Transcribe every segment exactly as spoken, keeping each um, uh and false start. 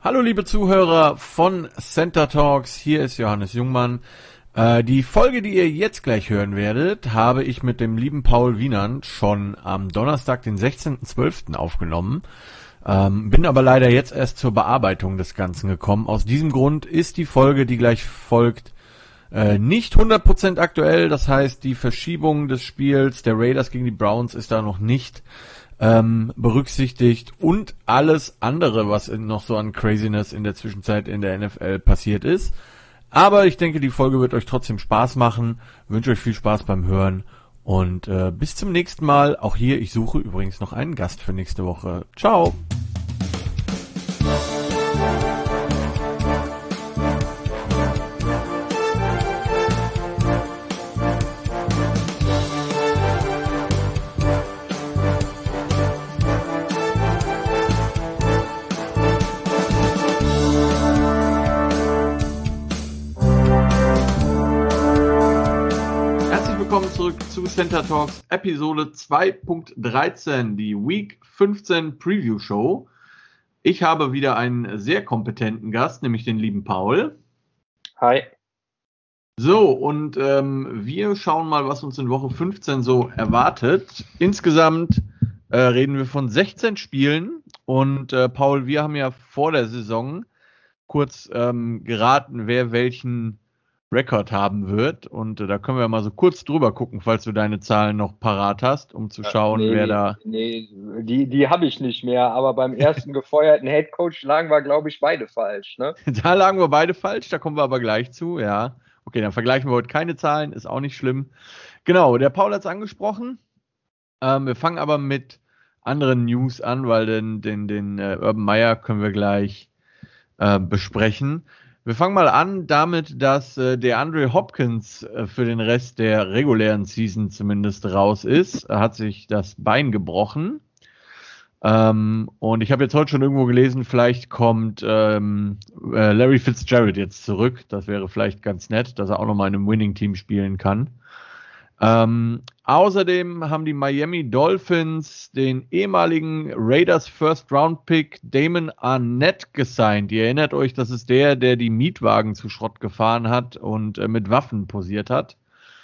Hallo liebe Zuhörer von Center Talks, hier ist Johannes Jungmann. Äh, die Folge, die ihr jetzt gleich hören werdet, habe ich mit dem lieben Paul Wienand schon am Donnerstag, den sechzehnten zwölften aufgenommen. Ähm, bin aber leider jetzt erst zur Bearbeitung des Ganzen gekommen. Aus diesem Grund ist die Folge, die gleich folgt, äh, nicht hundert Prozent aktuell. Das heißt, die Verschiebung des Spiels der Raiders gegen die Browns ist da noch nicht Ähm, berücksichtigt und alles andere, was in, noch so an Craziness in der Zwischenzeit in der N F L passiert ist. Aber ich denke, die Folge wird euch trotzdem Spaß machen. Wünsche euch viel Spaß beim Hören und äh, bis zum nächsten Mal. Auch hier, ich suche übrigens noch einen Gast für nächste Woche. Ciao! Willkommen zurück zu Center Talks Episode zwei Punkt dreizehn, die Week fünfzehn Preview Show. Ich habe wieder einen sehr kompetenten Gast, nämlich den lieben Paul. Hi. So, und ähm, wir schauen mal, was uns in Woche fünfzehn so erwartet. Insgesamt äh, reden wir von sechzehn Spielen und äh, Paul, wir haben ja vor der Saison kurz ähm, geraten, wer welchen Rekord haben wird und äh, da können wir mal so kurz drüber gucken, falls du deine Zahlen noch parat hast, um zu schauen, nee, wer da... Nee, die, die habe ich nicht mehr, aber beim ersten gefeuerten Headcoach lagen wir, glaube ich, beide falsch, ne? Da lagen wir beide falsch, da kommen wir aber gleich zu, ja. Okay, dann vergleichen wir heute keine Zahlen, ist auch nicht schlimm. Genau, der Paul hat es angesprochen. Ähm, wir fangen aber mit anderen News an, weil den, den, den äh, Urban Meyer können wir gleich äh, besprechen. Wir fangen mal an damit, dass äh, der DeAndre Hopkins äh, für den Rest der regulären Season zumindest raus ist. Er hat sich das Bein gebrochen. Ähm, und ich habe jetzt heute schon irgendwo gelesen, vielleicht kommt ähm, äh, Larry Fitzgerald jetzt zurück. Das wäre vielleicht ganz nett, dass er auch nochmal in einem Winning-Team spielen kann. Ähm, außerdem haben die Miami Dolphins den ehemaligen Raiders First Round Pick Damon Arnett gesigned. Ihr erinnert euch, das ist der, der die Mietwagen zu Schrott gefahren hat und äh, mit Waffen posiert hat.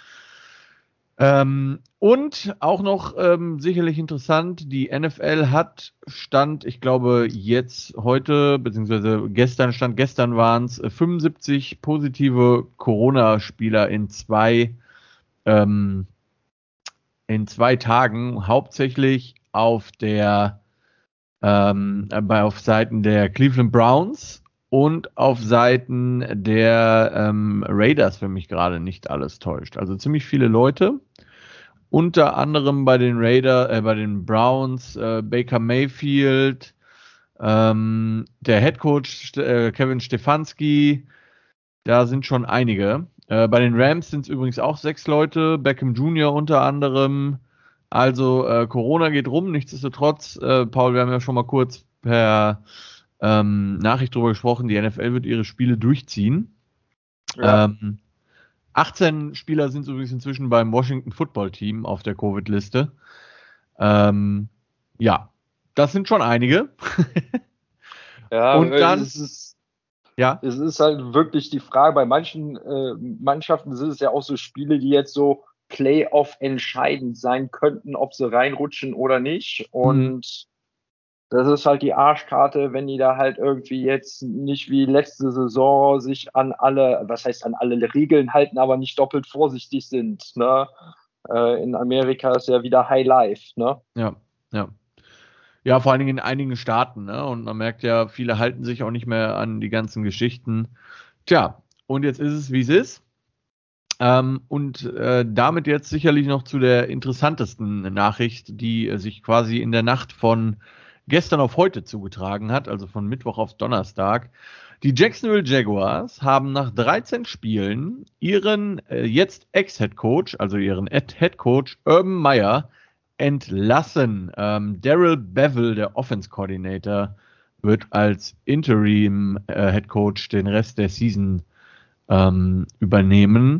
Ähm, und auch noch ähm, sicherlich interessant, die N F L hat Stand, ich glaube jetzt heute, beziehungsweise gestern, Stand gestern waren es äh, fünfundsiebzig positive Corona-Spieler in zwei Ähm, in zwei Tagen, hauptsächlich auf der ähm, bei auf Seiten der Cleveland Browns und auf Seiten der ähm, Raiders, wenn mich gerade nicht alles täuscht. Also ziemlich viele Leute. Unter anderem bei den Raiders, äh, bei den Browns, äh, Baker Mayfield, ähm, der Head Coach äh, Kevin Stefanski, da sind schon einige. Äh, bei den Rams sind es übrigens auch sechs Leute, Beckham Junior unter anderem. Also äh, Corona geht rum, nichtsdestotrotz, äh, Paul, wir haben ja schon mal kurz per ähm, Nachricht drüber gesprochen, die N F L wird ihre Spiele durchziehen. Ja. Ähm, achtzehn Spieler sind übrigens inzwischen beim Washington Football Team auf der Covid-Liste. Ähm, ja, das sind schon einige. Ja, und dann es ist Ja. Es ist halt wirklich die Frage, bei manchen äh, Mannschaften sind es ja auch so Spiele, die jetzt so Playoff entscheidend sein könnten, ob sie reinrutschen oder nicht. Und mhm. das ist halt die Arschkarte, wenn die da halt irgendwie jetzt nicht wie letzte Saison sich an alle, was heißt an alle Regeln halten, aber nicht doppelt vorsichtig sind. Ne? Äh, in Amerika ist ja wieder High Life. Ne? Ja, ja. Ja, vor allen Dingen in einigen Staaten, ne? Und man merkt ja, viele halten sich auch nicht mehr an die ganzen Geschichten. Tja, und jetzt ist es, wie es ist. Ähm, und äh, damit jetzt sicherlich noch zu der interessantesten Nachricht, die äh, sich quasi in der Nacht von gestern auf heute zugetragen hat, also von Mittwoch auf Donnerstag. Die Jacksonville Jaguars haben nach dreizehn Spielen ihren äh, jetzt Ex-Headcoach, also ihren Headcoach Urban Meyer, entlassen. Ähm, Darrell Bevell, der Offense Coordinator, wird als Interim äh, Head Coach den Rest der Season ähm, übernehmen.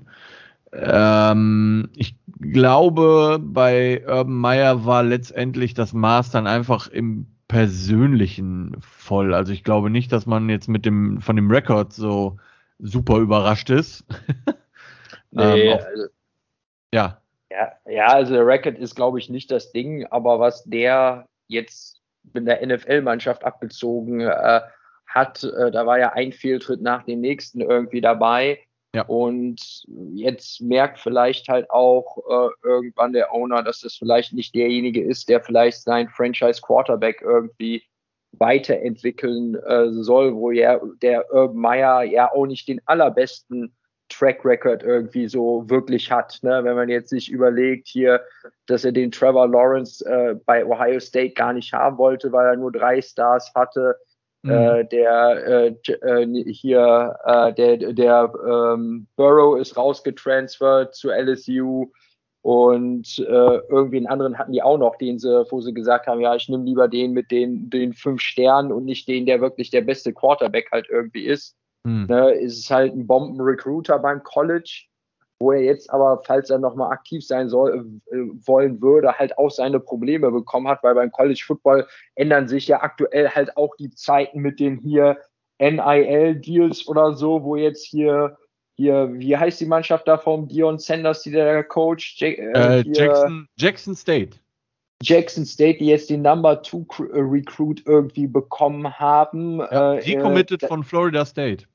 Ähm, ich glaube, bei Urban Meyer war letztendlich das Maß dann einfach im Persönlichen voll. Also ich glaube nicht, dass man jetzt mit dem von dem Rekord so super überrascht ist. Nee, ähm, auf, also, ja. ja, ja, also der Record ist, glaube ich, nicht das Ding, aber was der jetzt mit der N F L-Mannschaft abgezogen äh, hat, äh, da war ja ein Fehltritt nach dem nächsten irgendwie dabei. Ja. Und jetzt merkt vielleicht halt auch äh, irgendwann der Owner, dass das vielleicht nicht derjenige ist, der vielleicht sein Franchise-Quarterback irgendwie weiterentwickeln äh, soll, wo ja der Urban Meyer ja auch nicht den allerbesten Track Record irgendwie so wirklich hat. Ne? Wenn man jetzt sich überlegt hier, dass er den Trevor Lawrence äh, bei Ohio State gar nicht haben wollte, weil er nur drei Stars hatte. Mhm. Äh, der äh, äh, hier äh, der der ähm, Burrow ist rausgetransfert zu L S U und äh, irgendwie einen anderen hatten die auch noch, den sie, wo sie gesagt haben, ja, ich nehme lieber den mit den den fünf Sternen und nicht den, der wirklich der beste Quarterback halt irgendwie ist. Mhm. Ne, ist es halt ein Bomben-Recruiter beim College, wo er jetzt aber, falls er nochmal aktiv sein soll, äh, wollen würde, halt auch seine Probleme bekommen hat, weil beim College Football ändern sich ja aktuell halt auch die Zeiten mit den hier N I L-Deals oder so, wo jetzt hier, hier, wie heißt die Mannschaft da vom Dion Sanders, die der Coach? J- äh, äh, Jackson, Jackson State. Jackson State, die jetzt den Number Two Recruit irgendwie bekommen haben. Ja, die äh, committed äh, von Florida State.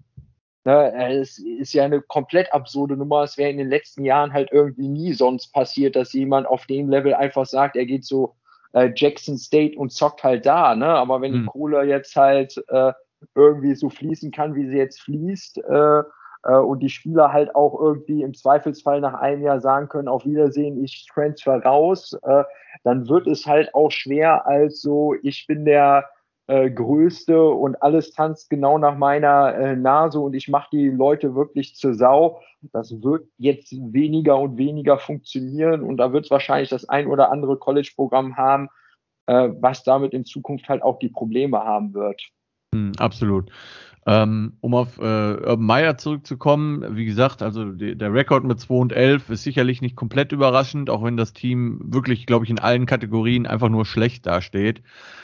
Es ist ja eine komplett absurde Nummer. Es wäre in den letzten Jahren halt irgendwie nie sonst passiert, dass jemand auf dem Level einfach sagt, er geht so äh, Jackson State und zockt halt da. Ne? Aber wenn hm. die Kohle jetzt halt äh, irgendwie so fließen kann, wie sie jetzt fließt, äh, äh, und die Spieler halt auch irgendwie im Zweifelsfall nach einem Jahr sagen können, auf Wiedersehen, ich transfer raus, äh, dann wird es halt auch schwer als so, ich bin der Äh, größte und alles tanzt genau nach meiner äh, Nase und ich mache die Leute wirklich zur Sau. Das wird jetzt weniger und weniger funktionieren und da wird es wahrscheinlich das ein oder andere College-Programm haben, äh, was damit in Zukunft halt auch die Probleme haben wird. Hm, absolut. Ähm, um auf äh, Urban Meyer zurückzukommen, wie gesagt, also die, der Rekord mit zwei und elf ist sicherlich nicht komplett überraschend, auch wenn das Team wirklich, glaube ich, in allen Kategorien einfach nur schlecht dasteht.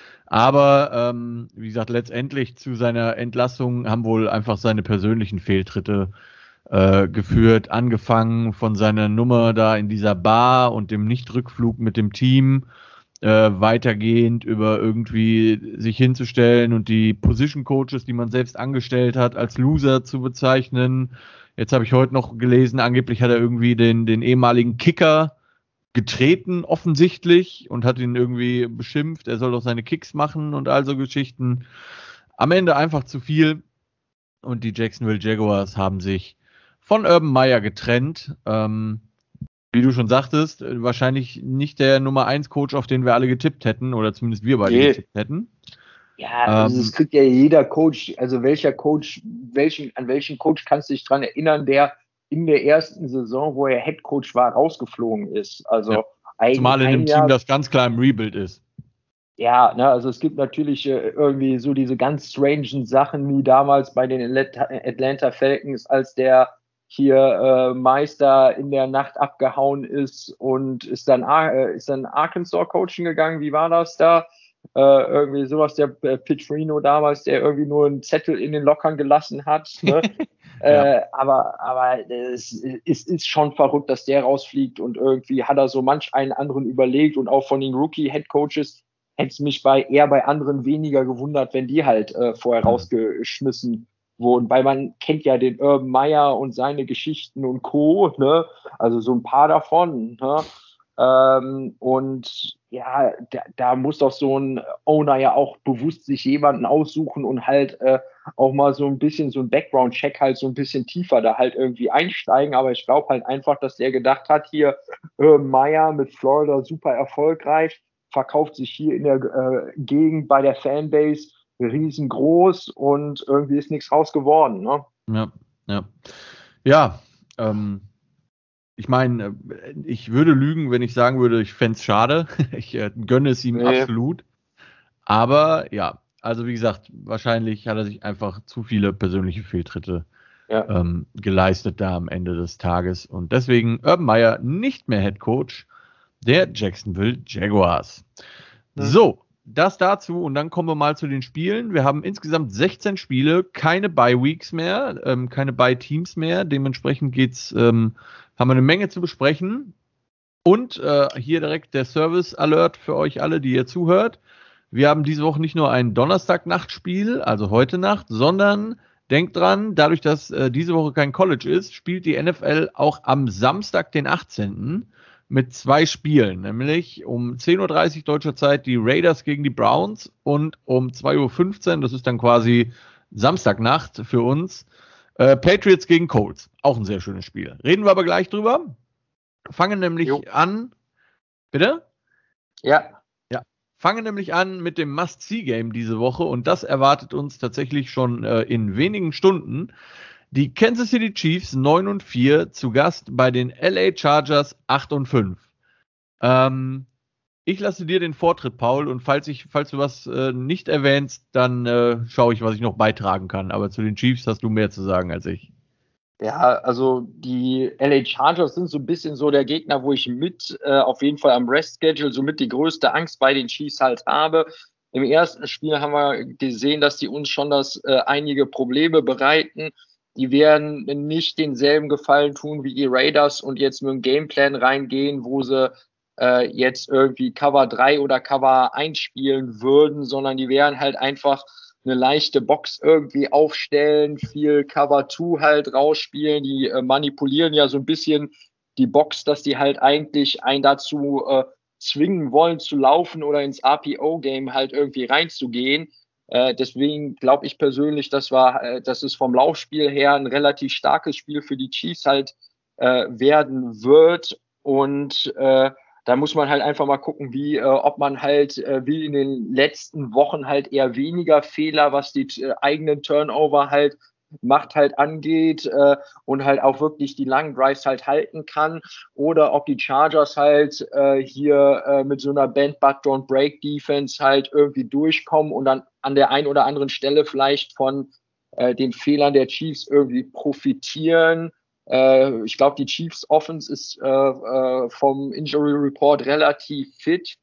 Aber, ähm, wie gesagt, letztendlich zu seiner Entlassung haben wohl einfach seine persönlichen Fehltritte äh, geführt, angefangen von seiner Nummer da in dieser Bar und dem Nichtrückflug mit dem Team, äh, weitergehend über irgendwie sich hinzustellen und die Position Coaches, die man selbst angestellt hat, als Loser zu bezeichnen. Jetzt habe ich heute noch gelesen, angeblich hat er irgendwie den, den ehemaligen Kicker getreten offensichtlich und hat ihn irgendwie beschimpft, er soll doch seine Kicks machen und all so Geschichten. Am Ende einfach zu viel und die Jacksonville Jaguars haben sich von Urban Meyer getrennt. Ähm, wie du schon sagtest, wahrscheinlich nicht der Nummer eins Coach, auf den wir alle getippt hätten oder zumindest wir beide nee. getippt hätten. Ja, also es ähm, kriegt ja jeder Coach, also welcher Coach, welchen, an welchen Coach kannst du dich dran erinnern, der in der ersten Saison, wo er Head Coach war, rausgeflogen ist. Also ja. ein, Zumal in ein einem Jahr, Team, das ganz klar im Rebuild ist. Ja, ne, also es gibt natürlich äh, irgendwie so diese ganz strangen Sachen wie damals bei den Atlanta Falcons, als der hier äh, Meister in der Nacht abgehauen ist und ist dann äh, ist dann Arkansas Coaching gegangen. Wie war das da? Äh, irgendwie sowas, der äh, Petrino damals, der irgendwie nur einen Zettel in den Lockern gelassen hat. Ne? ja. äh, aber aber es, es ist schon verrückt, dass der rausfliegt und irgendwie hat er so manch einen anderen überlegt und auch von den Rookie-Head-Coaches hätte es mich bei eher bei anderen weniger gewundert, wenn die halt äh, vorher mhm. rausgeschmissen wurden, weil man kennt ja den Urban Meyer und seine Geschichten und Co., ne? Also so ein paar davon, ne? Ähm, und ja, da, da muss doch so ein Owner ja auch bewusst sich jemanden aussuchen und halt äh, auch mal so ein bisschen so ein Background-Check halt so ein bisschen tiefer da halt irgendwie einsteigen. Aber ich glaube halt einfach, dass der gedacht hat, hier äh, Meyer mit Florida super erfolgreich, verkauft sich hier in der äh, Gegend bei der Fanbase riesengroß und irgendwie ist nichts raus geworden. Ne? Ja, ja. Ja, ähm, ich meine, ich würde lügen, wenn ich sagen würde, ich fände es schade. Ich äh, gönne es ihm nee. absolut. Aber ja, also wie gesagt, wahrscheinlich hat er sich einfach zu viele persönliche Fehltritte ja. ähm, geleistet da am Ende des Tages. Und deswegen Urban Meyer nicht mehr Head Coach der Jacksonville Jaguars. Mhm. So, das dazu und dann kommen wir mal zu den Spielen. Wir haben insgesamt sechzehn Spiele, keine Bye-Weeks mehr, ähm, keine Bye-Teams mehr. Dementsprechend geht's, ähm, haben wir eine Menge zu besprechen. Und äh, hier direkt der Service-Alert für euch alle, die ihr zuhört. Wir haben diese Woche nicht nur ein Donnerstag-Nachtspiel, also heute Nacht, sondern denkt dran, dadurch, dass äh, diese Woche kein College ist, spielt die N F L auch am Samstag, den achtzehnten mit zwei Spielen, nämlich um zehn Uhr dreißig deutscher Zeit die Raiders gegen die Browns und um zwei Uhr fünfzehn, das ist dann quasi Samstagnacht für uns, äh, Patriots gegen Colts. Auch ein sehr schönes Spiel. Reden wir aber gleich drüber. Fangen nämlich jo. an, bitte? Ja. Ja. Fangen nämlich an mit dem Must-See-Game diese Woche und das erwartet uns tatsächlich schon äh, in wenigen Stunden. Die Kansas City Chiefs neun und vier zu Gast bei den L A Chargers acht und fünf. Ähm, ich lasse dir den Vortritt, Paul, und falls ich, falls du was äh, nicht erwähnst, dann äh, schaue ich, was ich noch beitragen kann. Aber zu den Chiefs hast du mehr zu sagen als ich. Ja, also die L A Chargers sind so ein bisschen so der Gegner, wo ich mit äh, auf jeden Fall am Rest-Schedule somit die größte Angst bei den Chiefs halt habe. Im ersten Spiel haben wir gesehen, dass die uns schon das äh, einige Probleme bereiten. Die werden nicht denselben Gefallen tun wie die Raiders und jetzt mit einem Gameplan reingehen, wo sie äh, jetzt irgendwie Cover drei oder Cover eins spielen würden, sondern die werden halt einfach eine leichte Box irgendwie aufstellen, viel Cover zwei halt rausspielen. Die äh, manipulieren ja so ein bisschen die Box, dass die halt eigentlich einen dazu äh, zwingen wollen zu laufen oder ins R P O-Game halt irgendwie reinzugehen. Äh, deswegen glaube ich persönlich, dass wir, äh, dass es vom Laufspiel her ein relativ starkes Spiel für die Chiefs halt äh, werden wird. Und äh, da muss man halt einfach mal gucken, wie, äh, ob man halt äh, wie in den letzten Wochen halt eher weniger Fehler, was die äh, eigenen Turnover halt macht halt angeht äh, und halt auch wirklich die langen Drives halt halten kann, oder ob die Chargers halt äh, hier äh, mit so einer Bend-But-Don't-Break-Defense halt irgendwie durchkommen und dann an der einen oder anderen Stelle vielleicht von äh, den Fehlern der Chiefs irgendwie profitieren. Äh, ich glaube, die Chiefs Offense ist äh, äh, vom Injury Report relativ fit.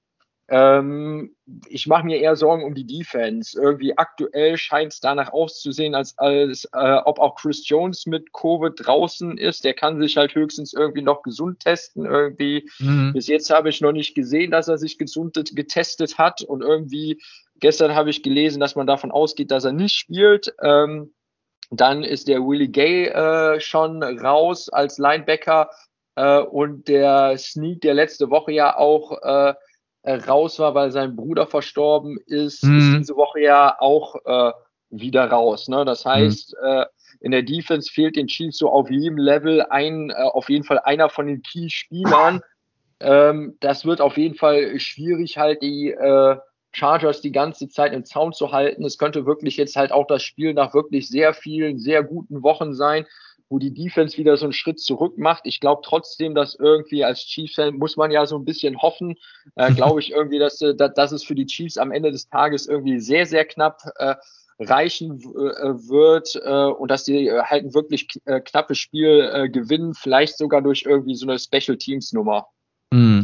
Ähm, ich mache mir eher Sorgen um die Defense. Irgendwie aktuell scheint es danach auszusehen, als, als äh, ob auch Chris Jones mit Covid draußen ist. Der kann sich halt höchstens irgendwie noch gesund testen. Irgendwie mhm. Bis jetzt habe ich noch nicht gesehen, dass er sich gesund getestet hat. Und irgendwie gestern habe ich gelesen, dass man davon ausgeht, dass er nicht spielt. Ähm, dann ist der Willie Gay äh, schon raus als Linebacker äh, und der Snead, der letzte Woche ja auch äh, raus war, weil sein Bruder verstorben ist, mhm. ist diese Woche ja auch äh, wieder raus. Ne? Das heißt, mhm. äh, in der Defense fehlt den Chiefs so auf jedem Level ein, äh, auf jeden Fall einer von den Key-Spielern. Ähm, das wird auf jeden Fall schwierig, halt die äh, Chargers die ganze Zeit im Zaun zu halten. Es könnte wirklich jetzt halt auch das Spiel nach wirklich sehr vielen, sehr guten Wochen sein, wo die Defense wieder so einen Schritt zurück macht. Ich glaube trotzdem, dass irgendwie als Chiefs-Fan muss man ja so ein bisschen hoffen, äh, glaube ich irgendwie, dass, dass es für die Chiefs am Ende des Tages irgendwie sehr, sehr knapp äh, reichen äh, wird äh, und dass die äh, halt ein wirklich äh, knappes Spiel äh, gewinnen, vielleicht sogar durch irgendwie so eine Special-Teams-Nummer. Mhm.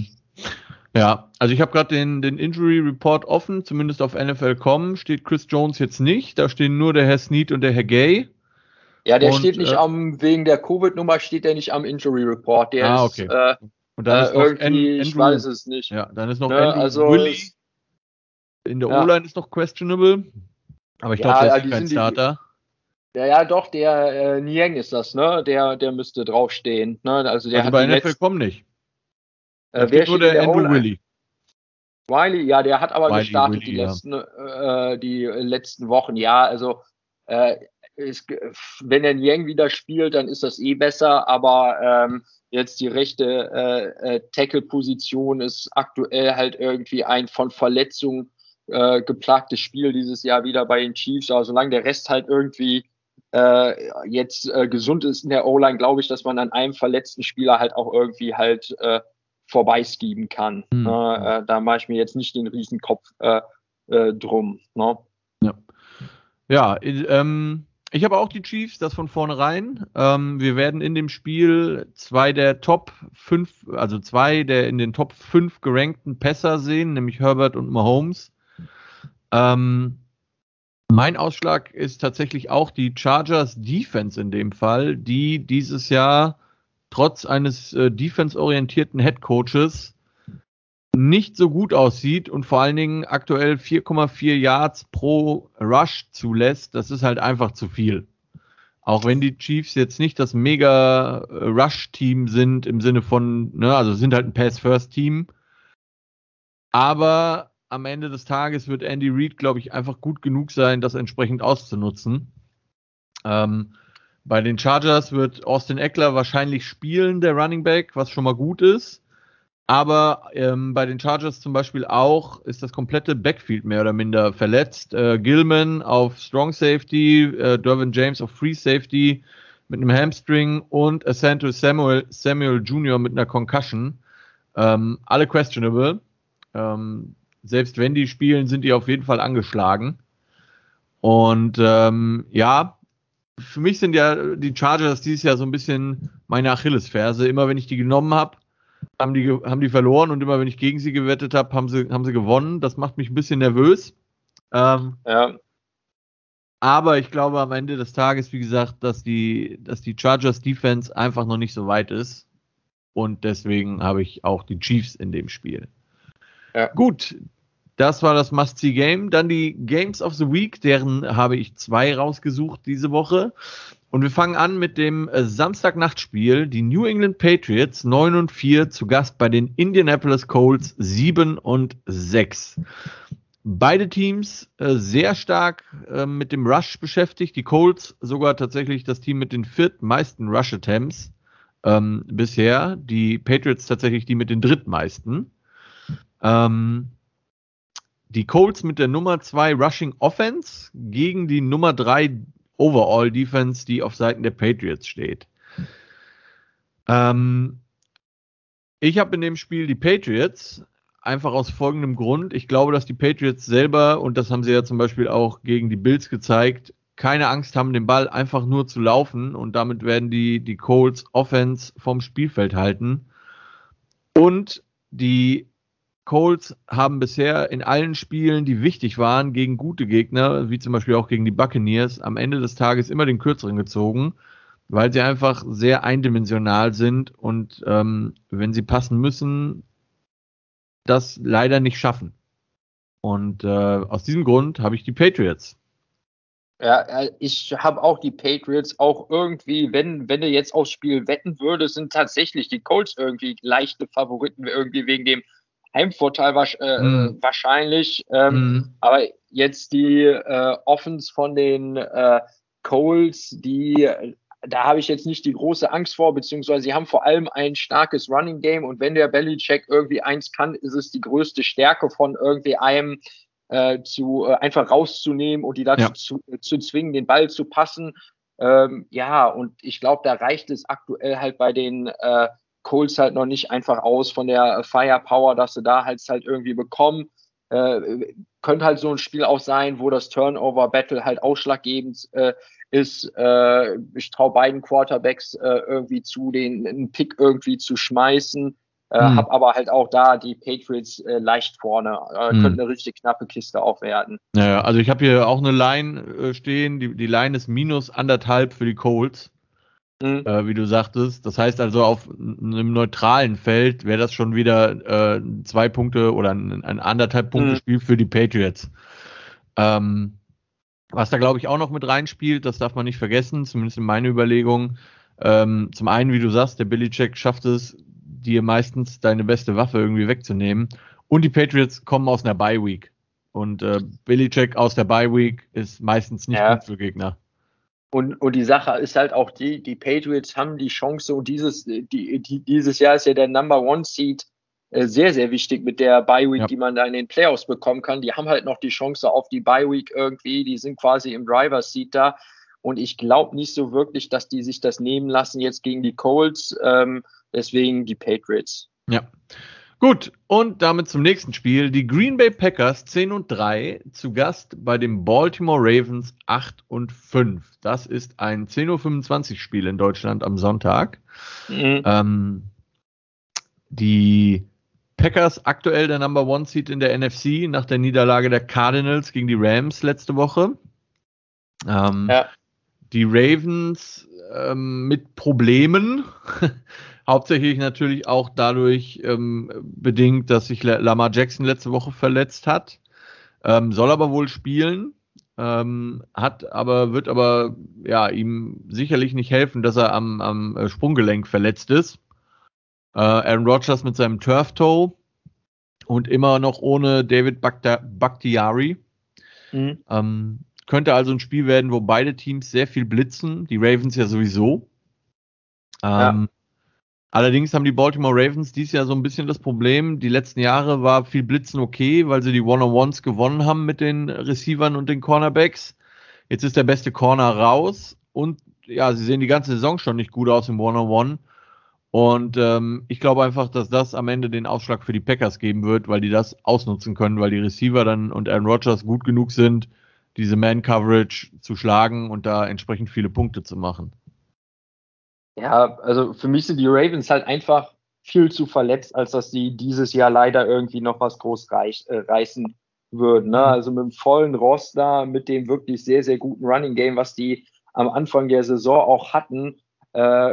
Ja, also ich habe gerade den, den Injury Report offen, zumindest auf N F L Punkt com steht Chris Jones jetzt nicht, da stehen nur der Herr Snead und der Herr Gay. Ja, der und, steht nicht äh, am, wegen der Covid-Nummer steht der nicht am Injury Report. Der ah, ist, okay. äh, und dann ist noch irgendwie, Andrew, ich weiß es nicht. Ja, dann ist noch ne, Andrew also Willie. In der ja. O-Line ist noch questionable. Aber ich glaube, ja, der ist kein Starter. Die, ja, ja, doch, der äh, Niang ist das, ne? Der, der müsste draufstehen. Ne? Also, der also hat bei N F L Punkt com nicht. Da äh, wer steht nur der, der Andrew Willie. Wiley, ja, der hat aber Wiley, gestartet Willy, die, ja. letzten, äh, die letzten Wochen. Ja, also äh, ist, wenn der Niang wieder spielt, dann ist das eh besser. Aber ähm, jetzt die rechte äh, äh, Tackle-Position ist aktuell halt irgendwie ein von Verletzungen äh, geplagtes Spiel dieses Jahr wieder bei den Chiefs. Aber solange der Rest halt irgendwie äh, jetzt äh, gesund ist in der O-Line, glaube ich, dass man an einem verletzten Spieler halt auch irgendwie halt äh, vorbeiskieben kann. Mhm. Äh, da mache ich mir jetzt nicht den Riesenkopf äh, äh, drum. Ne? Ja, ja ähm, ich habe auch die Chiefs, das von vornherein. Ähm, wir werden in dem Spiel zwei der Top fünf, also zwei der in den Top fünf gerankten Pässer sehen, nämlich Herbert und Mahomes. Ähm, mein Ausschlag ist tatsächlich auch die Chargers Defense in dem Fall, die dieses Jahr trotz eines äh, defense-orientierten Headcoaches nicht so gut aussieht und vor allen Dingen aktuell vier Komma vier Yards pro Rush zulässt. Das ist halt einfach zu viel. Auch wenn die Chiefs jetzt nicht das mega Rush-Team sind im Sinne von, ne, also sind halt ein Pass-First-Team. Aber am Ende des Tages wird Andy Reid, glaube ich, einfach gut genug sein, das entsprechend auszunutzen. Ähm, bei den Chargers wird Austin Eckler wahrscheinlich spielen, der Running Back, was schon mal gut ist. Aber ähm, bei den Chargers zum Beispiel auch ist das komplette Backfield mehr oder minder verletzt. Äh, Gilman auf Strong Safety, äh, Derwin James auf Free Safety mit einem Hamstring und Asante Samuel, Samuel Junior mit einer Concussion. Ähm, alle questionable. Ähm, selbst wenn die spielen, sind die auf jeden Fall angeschlagen. Und ähm, ja, für mich sind ja die Chargers dieses Jahr so ein bisschen meine Achillesferse. Immer wenn ich die genommen habe, haben die, haben die verloren und immer wenn ich gegen sie gewettet habe, haben sie, haben sie gewonnen. Das macht mich ein bisschen nervös. Ähm, Ja. Aber ich glaube am Ende des Tages, wie gesagt, dass die, dass die Chargers Defense einfach noch nicht so weit ist. Und deswegen habe ich auch die Chiefs in dem Spiel. Ja. Gut, das war das Must-See-Game. Dann die Games of the Week, deren habe ich zwei rausgesucht diese Woche. Und wir fangen an mit dem äh, Samstagnachtspiel. Die New England Patriots neun und vier zu Gast bei den Indianapolis Colts sieben und sechs. Beide Teams äh, sehr stark äh, mit dem Rush beschäftigt. Die Colts sogar tatsächlich das Team mit den viertmeisten Rush-Attempts ähm, bisher. Die Patriots tatsächlich die mit den drittmeisten. Ähm, die Colts mit der Nummer zwei Rushing Offense gegen die Nummer drei Overall Defense, die auf Seiten der Patriots steht. Ähm, ich habe in dem Spiel die Patriots, einfach aus folgendem Grund. Ich glaube, dass die Patriots selber, und das haben sie ja zum Beispiel auch gegen die Bills gezeigt, keine Angst haben, den Ball einfach nur zu laufen und damit werden die, die Colts Offense vom Spielfeld halten. Und die Colts haben bisher in allen Spielen, die wichtig waren, gegen gute Gegner, wie zum Beispiel auch gegen die Buccaneers, am Ende des Tages immer den Kürzeren gezogen, weil sie einfach sehr eindimensional sind und ähm, wenn sie passen müssen, das leider nicht schaffen. Und äh, aus diesem Grund habe ich die Patriots. Ja, ich habe auch die Patriots auch irgendwie, wenn, wenn du jetzt aufs Spiel wetten würdest, sind tatsächlich die Colts irgendwie leichte Favoriten, irgendwie wegen dem Heimvorteil äh, mm. wahrscheinlich. Ähm, mm. Aber jetzt die äh, Offense von den äh, Colts, die, da habe ich jetzt nicht die große Angst vor, beziehungsweise sie haben vor allem ein starkes Running Game und wenn der Belichick irgendwie eins kann, ist es die größte Stärke von irgendwie einem Äh, zu äh, einfach rauszunehmen und die dazu ja. zu, äh, zu zwingen, den Ball zu passen. Ähm, ja, und ich glaube, da reicht es aktuell halt bei den äh, Colts halt noch nicht einfach aus von der Firepower, dass sie da halt halt irgendwie bekommen. Äh, könnte halt so ein Spiel auch sein, wo das Turnover-Battle halt ausschlaggebend äh, ist. Äh, ich traue beiden Quarterbacks äh, irgendwie zu, den einen Pick irgendwie zu schmeißen. Äh, hm. Hab aber halt auch da die Patriots äh, leicht vorne. Äh, hm. Könnte eine richtig knappe Kiste auch werden. Ja, also ich habe hier auch eine Line äh, stehen. Die, die Line ist minus anderthalb für die Colts, hm. äh, wie du sagtest. Das heißt also, auf einem neutralen Feld wäre das schon wieder äh, zwei Punkte oder ein, ein anderthalb Punkte hm. Spiel für die Patriots. Ähm, was da, glaube ich, auch noch mit reinspielt, das darf man nicht vergessen, zumindest in meiner Überlegung. Ähm, zum einen, wie du sagst, der Belichick schafft es, dir meistens deine beste Waffe irgendwie wegzunehmen. Und die Patriots kommen aus einer Bye-Week. Und äh, Belichick aus der Bye-Week ist meistens nicht ja. gut für Gegner. Und, und die Sache ist halt auch die, die Patriots haben die Chance, und dieses, die, die, dieses Jahr ist ja der Number One Seed äh, sehr, sehr wichtig mit der Bye-Week, ja. die man da in den Playoffs bekommen kann. Die haben halt noch die Chance auf die Bye-Week irgendwie. Die sind quasi im Driver's Seat da. Und ich glaube nicht so wirklich, dass die sich das nehmen lassen jetzt gegen die Colts. Ähm, Deswegen die Patriots. Ja. Gut, und damit zum nächsten Spiel. Die Green Bay Packers zehn und drei zu Gast bei den Baltimore Ravens acht und fünf. Das ist ein zehn Uhr fünfundzwanzig Spiel in Deutschland am Sonntag. Mhm. Ähm, die Packers aktuell der Number One Seed in der N F C nach der Niederlage der Cardinals gegen die Rams letzte Woche. Ähm, ja. Die Ravens ähm, mit Problemen, hauptsächlich natürlich auch dadurch ähm, bedingt, dass sich Lamar Jackson letzte Woche verletzt hat, ähm, soll aber wohl spielen, ähm, hat aber wird aber ja ihm sicherlich nicht helfen, dass er am, am Sprunggelenk verletzt ist. Äh, Aaron Rodgers mit seinem Turf Toe und immer noch ohne David Bakhtiari. Mhm. Ähm, könnte also ein Spiel werden, wo beide Teams sehr viel blitzen. Die Ravens ja sowieso. Ähm, ja. Allerdings haben die Baltimore Ravens dieses Jahr so ein bisschen das Problem. Die letzten Jahre war viel Blitzen okay, weil sie die One-on-Ones gewonnen haben mit den Receivern und den Cornerbacks. Jetzt ist der beste Corner raus und ja, sie sehen die ganze Saison schon nicht gut aus im One-on-One. Und ähm, ich glaube einfach, dass das am Ende den Ausschlag für die Packers geben wird, weil die das ausnutzen können, weil die Receiver dann und Aaron Rodgers gut genug sind, diese Man-Coverage zu schlagen und da entsprechend viele Punkte zu machen. Ja, also für mich sind die Ravens halt einfach viel zu verletzt, als dass sie dieses Jahr leider irgendwie noch was groß reich, äh, reißen würden. Ne? Mhm. Also mit dem vollen Roster, mit dem wirklich sehr, sehr guten Running Game, was die am Anfang der Saison auch hatten, äh,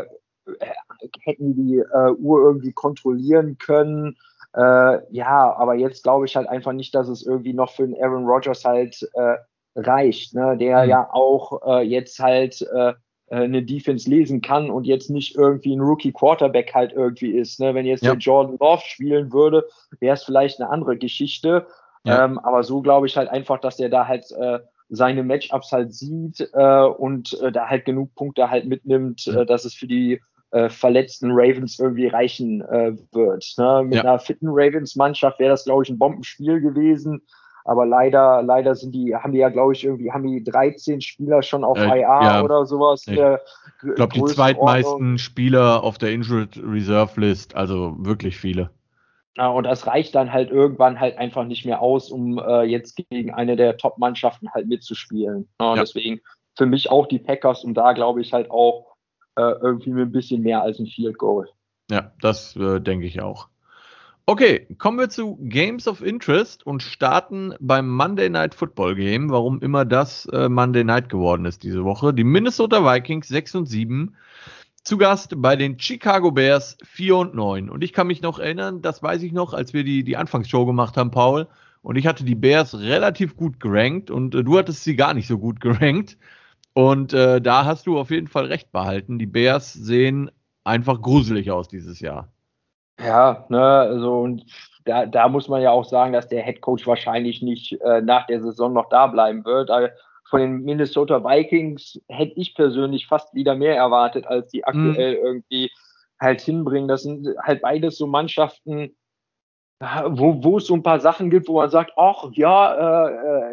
hätten die äh, Uhr irgendwie kontrollieren können. Äh, ja, aber jetzt glaube ich halt einfach nicht, dass es irgendwie noch für den Aaron Rodgers halt äh, reicht, ne? Der mhm. ja auch äh, jetzt halt äh, eine Defense lesen kann und jetzt nicht irgendwie ein Rookie-Quarterback halt irgendwie ist. Ne? Wenn jetzt ja. der Jordan Love spielen würde, wäre es vielleicht eine andere Geschichte. Ja. Ähm, aber so glaube ich halt einfach, dass er da halt äh, seine Matchups halt sieht äh, und äh, da halt genug Punkte halt mitnimmt, ja. äh, dass es für die äh, verletzten Ravens irgendwie reichen äh, wird. Ne? Mit ja. einer fitten Ravens-Mannschaft wäre das, glaube ich, ein Bombenspiel gewesen. Aber leider, leider sind die, haben die ja, glaube ich, irgendwie, haben die dreizehn Spieler schon auf äh, I R ja. oder sowas. Ich äh, glaube, die zweitmeisten Ordnung. Spieler auf der Injured Reserve List, also wirklich viele. Ja, und das reicht dann halt irgendwann halt einfach nicht mehr aus, um äh, jetzt gegen eine der Top-Mannschaften halt mitzuspielen. Ja, ja. Deswegen für mich auch die Packers und da glaube ich halt auch äh, irgendwie mit ein bisschen mehr als ein Field Goal. Ja, das äh, denke ich auch. Okay, kommen wir zu Games of Interest und starten beim Monday Night Football Game, warum immer das äh, Monday Night geworden ist diese Woche. Die Minnesota Vikings sechs und sieben, zu Gast bei den Chicago Bears vier und neun. Und ich kann mich noch erinnern, das weiß ich noch, als wir die, die Anfangsshow gemacht haben, Paul, und ich hatte die Bears relativ gut gerankt und äh, du hattest sie gar nicht so gut gerankt. Und äh, da hast du auf jeden Fall recht behalten. Die Bears sehen einfach gruselig aus dieses Jahr. Ja, ne, also und da, da muss man ja auch sagen, dass der Headcoach wahrscheinlich nicht äh, nach der Saison noch da bleiben wird. Also von den Minnesota Vikings hätte ich persönlich fast wieder mehr erwartet, als die aktuell mm. irgendwie halt hinbringen. Das sind halt beides so Mannschaften, wo, wo es so ein paar Sachen gibt, wo man sagt, ach ja, äh,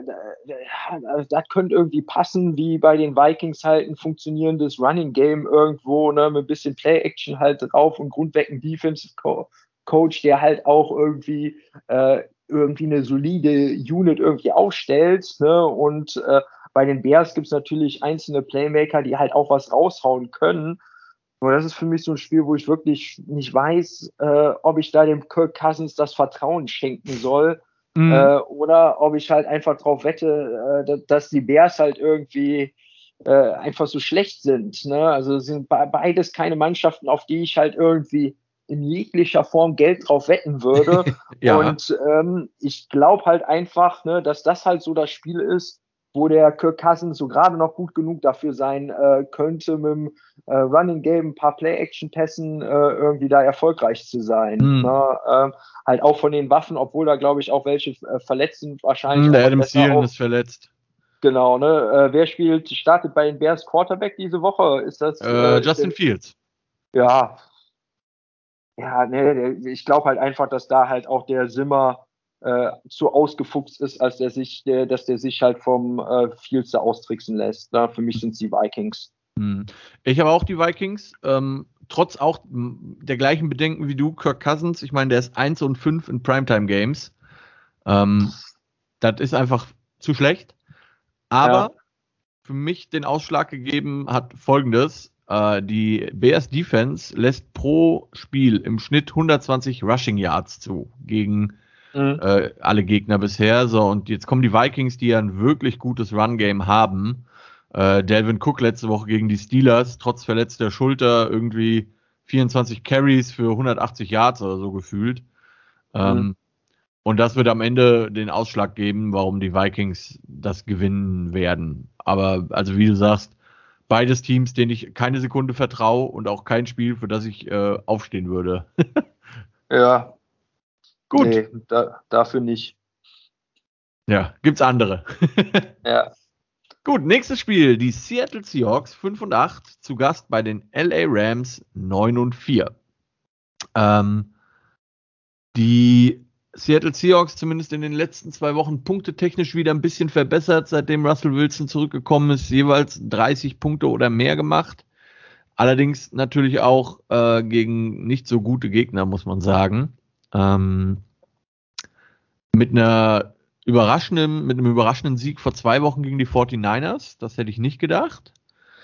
äh, das könnte irgendwie passen, wie bei den Vikings halt ein funktionierendes Running Game irgendwo, ne, mit ein bisschen Play-Action halt drauf und grundlegend Defensive Co- Coach, der halt auch irgendwie äh, irgendwie eine solide Unit irgendwie aufstellt, ne, und äh, bei den Bears gibt es natürlich einzelne Playmaker, die halt auch was raushauen können. Aber das ist für mich so ein Spiel, wo ich wirklich nicht weiß, äh, ob ich da dem Kirk Cousins das Vertrauen schenken soll mhm. äh, oder ob ich halt einfach drauf wette, äh, dass die Bears halt irgendwie äh, einfach so schlecht sind. Ne? Also sind beides keine Mannschaften, auf die ich halt irgendwie in jeglicher Form Geld drauf wetten würde. ja. Und ähm, ich glaube halt einfach, ne, dass das halt so das Spiel ist, wo der Kirk Cousins so gerade noch gut genug dafür sein äh, könnte, mit dem äh, Running Game, ein paar Play-Action-Pässen äh, irgendwie da erfolgreich zu sein. Mm. Ne? Ähm, halt auch von den Waffen, obwohl da, glaube ich, auch welche äh, verletzt sind wahrscheinlich. Mm, der Adam Thielen ist verletzt. Genau, ne? Äh, wer spielt, startet bei den Bears Quarterback diese Woche? Ist das äh, äh, Justin der, Fields. Ja. Ja, ne, ich glaube halt einfach, dass da halt auch der Simmer Äh, so ausgefuchst ist, als der sich, der, dass der sich halt vom äh, Fields austricksen lässt. Ne? Für mich sind es die Vikings. Ich habe auch die Vikings, ähm, trotz auch der gleichen Bedenken wie du, Kirk Cousins. Ich meine, der ist eins und fünf in Primetime-Games. Ähm, das ist einfach zu schlecht. Aber ja. für mich den Ausschlag gegeben hat Folgendes. Äh, die Bears Defense lässt pro Spiel im Schnitt hundertzwanzig Rushing Yards zu gegen mhm. äh, alle Gegner bisher. So, und jetzt kommen die Vikings, die ja ein wirklich gutes Run-Game haben. Äh, Dalvin Cook letzte Woche gegen die Steelers, trotz verletzter Schulter, irgendwie vierundzwanzig Carries für hundertachtzig Yards oder so gefühlt. Mhm. Ähm, und das wird am Ende den Ausschlag geben, warum die Vikings das gewinnen werden. Aber, also wie du sagst, beides Teams, denen ich keine Sekunde vertraue und auch kein Spiel, für das ich äh, aufstehen würde. Ja. Gut. Nee, da, dafür nicht. Ja, gibt's andere. Ja. Gut, nächstes Spiel. Die Seattle Seahawks fünf und acht, zu Gast bei den L A Rams neun und vier. Ähm, die Seattle Seahawks zumindest in den letzten zwei Wochen punktetechnisch wieder ein bisschen verbessert, seitdem Russell Wilson zurückgekommen ist, jeweils dreißig Punkte oder mehr gemacht. Allerdings natürlich auch äh, gegen nicht so gute Gegner, muss man sagen. Ähm, mit einer überraschenden, mit einem überraschenden Sieg vor zwei Wochen gegen die forty-niners, das hätte ich nicht gedacht.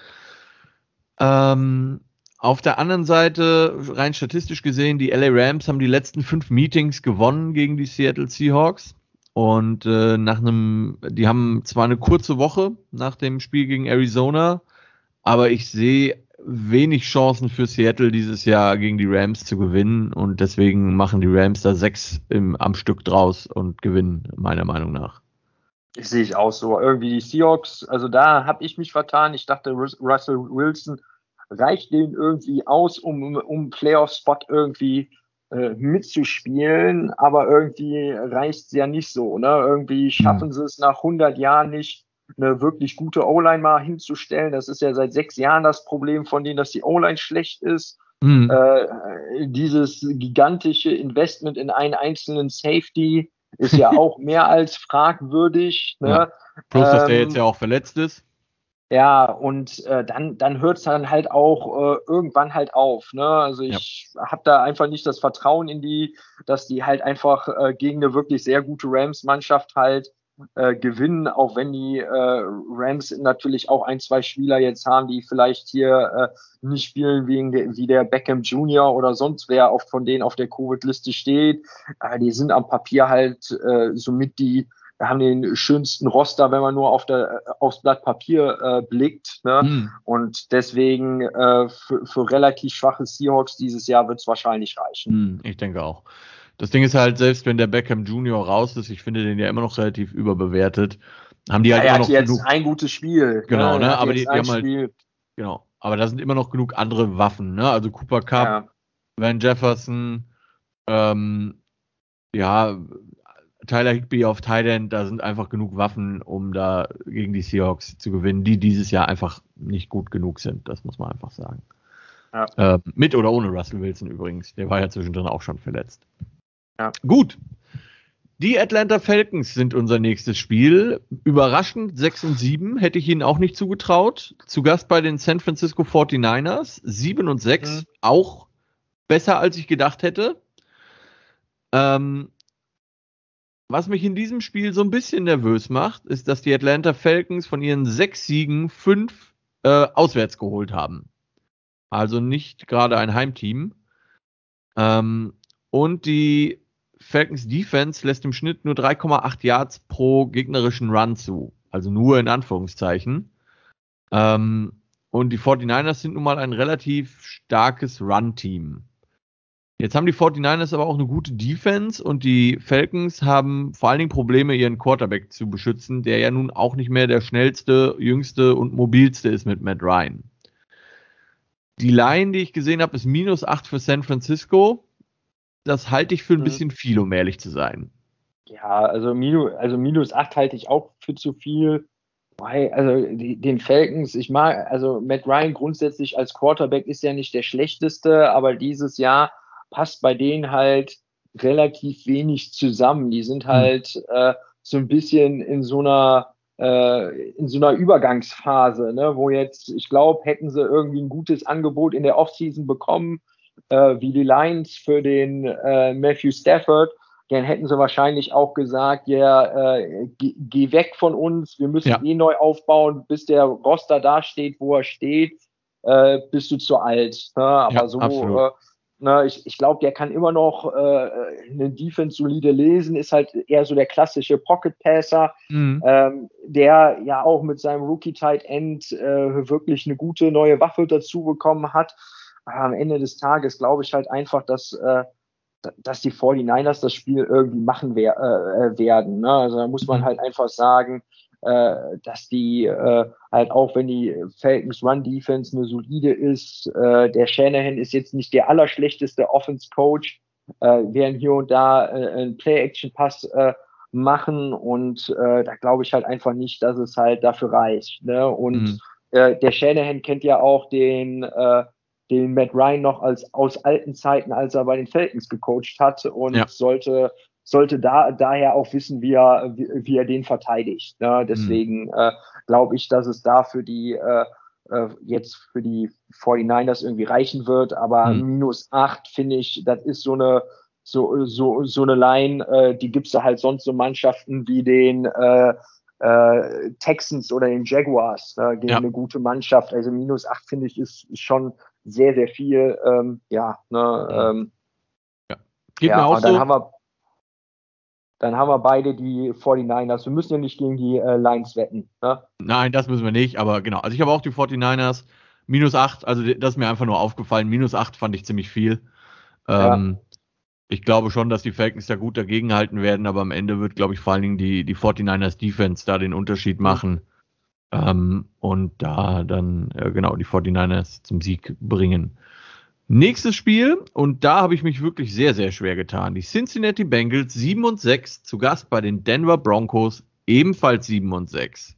Ähm, Auf der anderen Seite, rein statistisch gesehen, die L A Rams haben die letzten fünf Meetings gewonnen gegen die Seattle Seahawks. Und äh, nach einem, die haben zwar eine kurze Woche nach dem Spiel gegen Arizona, aber ich sehe wenig Chancen für Seattle dieses Jahr gegen die Rams zu gewinnen. Und deswegen machen die Rams da sechs im, am Stück draus und gewinnen, meiner Meinung nach. Ich sehe ich auch so. Irgendwie die Seahawks, also da habe ich mich vertan. Ich dachte, Russell Wilson reicht denen irgendwie aus, um, um Playoff-Spot irgendwie äh, mitzuspielen, aber irgendwie reicht es ja nicht so. Ne? Irgendwie schaffen sie es nach hundert Jahren nicht, eine wirklich gute O-Line mal hinzustellen. Das ist ja seit sechs Jahren das Problem von denen, dass die O-Line schlecht ist. Mhm. Äh, dieses gigantische Investment in einen einzelnen Safety ist ja auch mehr als fragwürdig. Ne? Ja. Plus, dass ähm, der jetzt ja auch verletzt ist. Ja, und äh, dann, dann hört es dann halt auch äh, irgendwann halt auf. Ne? Also ich ja. habe da einfach nicht das Vertrauen in die, dass die halt einfach äh, gegen eine wirklich sehr gute Rams-Mannschaft halt äh, gewinnen, auch wenn die äh, Rams natürlich auch ein, zwei Spieler jetzt haben, die vielleicht hier äh, nicht spielen wegen de, wie der Beckham Junior oder sonst wer auf, von denen auf der Covid-Liste steht. Äh, die sind am Papier halt äh, somit die Wir haben den schönsten Roster, wenn man nur auf der, aufs Blatt Papier äh, blickt. Ne? Mhm. Und deswegen äh, für, für relativ schwache Seahawks dieses Jahr wird es wahrscheinlich reichen. Mhm, ich denke auch. Das Ding ist halt, selbst wenn der Beckham Junior raus ist, ich finde den ja immer noch relativ überbewertet, haben die halt ja, immer noch jetzt genug. ein gutes Spiel. Genau, ne? ne? Aber die, die haben Spiel. halt. Genau. Aber da sind immer noch genug andere Waffen, ne? Also Cooper Kupp, ja. Van Jefferson, ähm, ja, Tyler Higbee auf Tight End, da sind einfach genug Waffen, um da gegen die Seahawks zu gewinnen, die dieses Jahr einfach nicht gut genug sind. Das muss man einfach sagen. Ja. Äh, mit oder ohne Russell Wilson übrigens. Der war ja zwischendrin auch schon verletzt. Ja. Gut. Die Atlanta Falcons sind unser nächstes Spiel. Überraschend sechs und sieben, hätte ich ihnen auch nicht zugetraut. Zu Gast bei den San Francisco forty-niners, sieben und sechs, mhm. auch besser als ich gedacht hätte. Ähm, Was mich in diesem Spiel so ein bisschen nervös macht, ist, dass die Atlanta Falcons von ihren sechs Siegen fünf äh, auswärts geholt haben. Also nicht gerade ein Heimteam. Ähm, und die Falcons Defense lässt im Schnitt nur drei Komma acht Yards pro gegnerischen Run zu. Also nur in Anführungszeichen. Ähm, und die forty-niners sind nun mal ein relativ starkes Run-Team. Jetzt haben die forty-niners aber auch eine gute Defense und die Falcons haben vor allen Dingen Probleme, ihren Quarterback zu beschützen, der ja nun auch nicht mehr der schnellste, jüngste und mobilste ist mit Matt Ryan. Die Line, die ich gesehen habe, ist minus acht für San Francisco. Das halte ich für ein bisschen viel, um ehrlich zu sein. Ja, also minus, also minus acht halte ich auch für zu viel. Also die, den Falcons, ich mag, also Matt Ryan grundsätzlich als Quarterback ist ja nicht der schlechteste, aber dieses Jahr passt bei denen halt relativ wenig zusammen. Die sind halt hm. äh, so ein bisschen in so einer äh, in so einer Übergangsphase, ne, wo jetzt, ich glaube, hätten sie irgendwie ein gutes Angebot in der Offseason bekommen, äh, wie die Lions für den äh, Matthew Stafford, dann hätten sie wahrscheinlich auch gesagt, ja, äh, geh, geh weg von uns, wir müssen ja. eh neu aufbauen, bis der Roster da steht, wo er steht. äh, bist du zu alt. Ne? Aber Ja, so, absolut. äh, ne, ich, ich glaube, der kann immer noch äh, eine Defense solide lesen, ist halt eher so der klassische Pocket-Passer, Mhm. ähm, der ja auch mit seinem Rookie-Tight End äh, wirklich eine gute neue Waffe dazu bekommen hat. Aber am Ende des Tages glaube ich halt einfach, dass äh, dass die forty-niners das Spiel irgendwie machen wer äh, werden. Ne? Also da muss man Mhm. halt einfach sagen, äh, dass die äh, halt auch, wenn die Falcons Run Defense eine solide ist, äh, der Shanahan ist jetzt nicht der allerschlechteste Offense Coach, äh, werden hier und da äh, einen Play-Action-Pass äh, machen und äh, da glaube ich halt einfach nicht, dass es halt dafür reicht. Ne? Und Mhm. äh, der Shanahan kennt ja auch den äh, den Matt Ryan noch als aus alten Zeiten, als er bei den Falcons gecoacht hat und Ja. sollte sollte da daher auch wissen, wie er wie, wie er den verteidigt. Ne? Mhm. Deswegen äh, glaube ich, dass es da für die äh, äh, jetzt für die forty-niners irgendwie reichen wird, aber Mhm. minus acht finde ich, das ist so eine so so so eine Line, äh, die gibt's da halt sonst so Mannschaften wie den äh, äh, Texans oder den Jaguars äh, gegen Ja. eine gute Mannschaft. Also minus acht finde ich ist, ist schon sehr, sehr viel. Ähm, ja, ne, Mhm. ähm, Ja. Geht mir ja, auch und dann so. haben wir, dann haben wir beide die forty-niners. Wir müssen ja nicht gegen die äh, Lions wetten. Ne? Nein, das müssen wir nicht, aber genau. Also ich habe auch die forty-niners. Minus acht, also das ist mir einfach nur aufgefallen. Minus acht fand ich ziemlich viel. Ja. Ähm, ich glaube schon, dass die Falcons da gut dagegenhalten werden, aber am Ende wird, glaube ich, vor allen Dingen die, die forty-niners Defense da den Unterschied Hm. machen. Ähm, und da dann, äh, genau, die forty-niners zum Sieg bringen. Nächstes Spiel, und da habe ich mich wirklich sehr, sehr schwer getan. Die Cincinnati Bengals sieben und sechs zu Gast bei den Denver Broncos, ebenfalls sieben und sechs.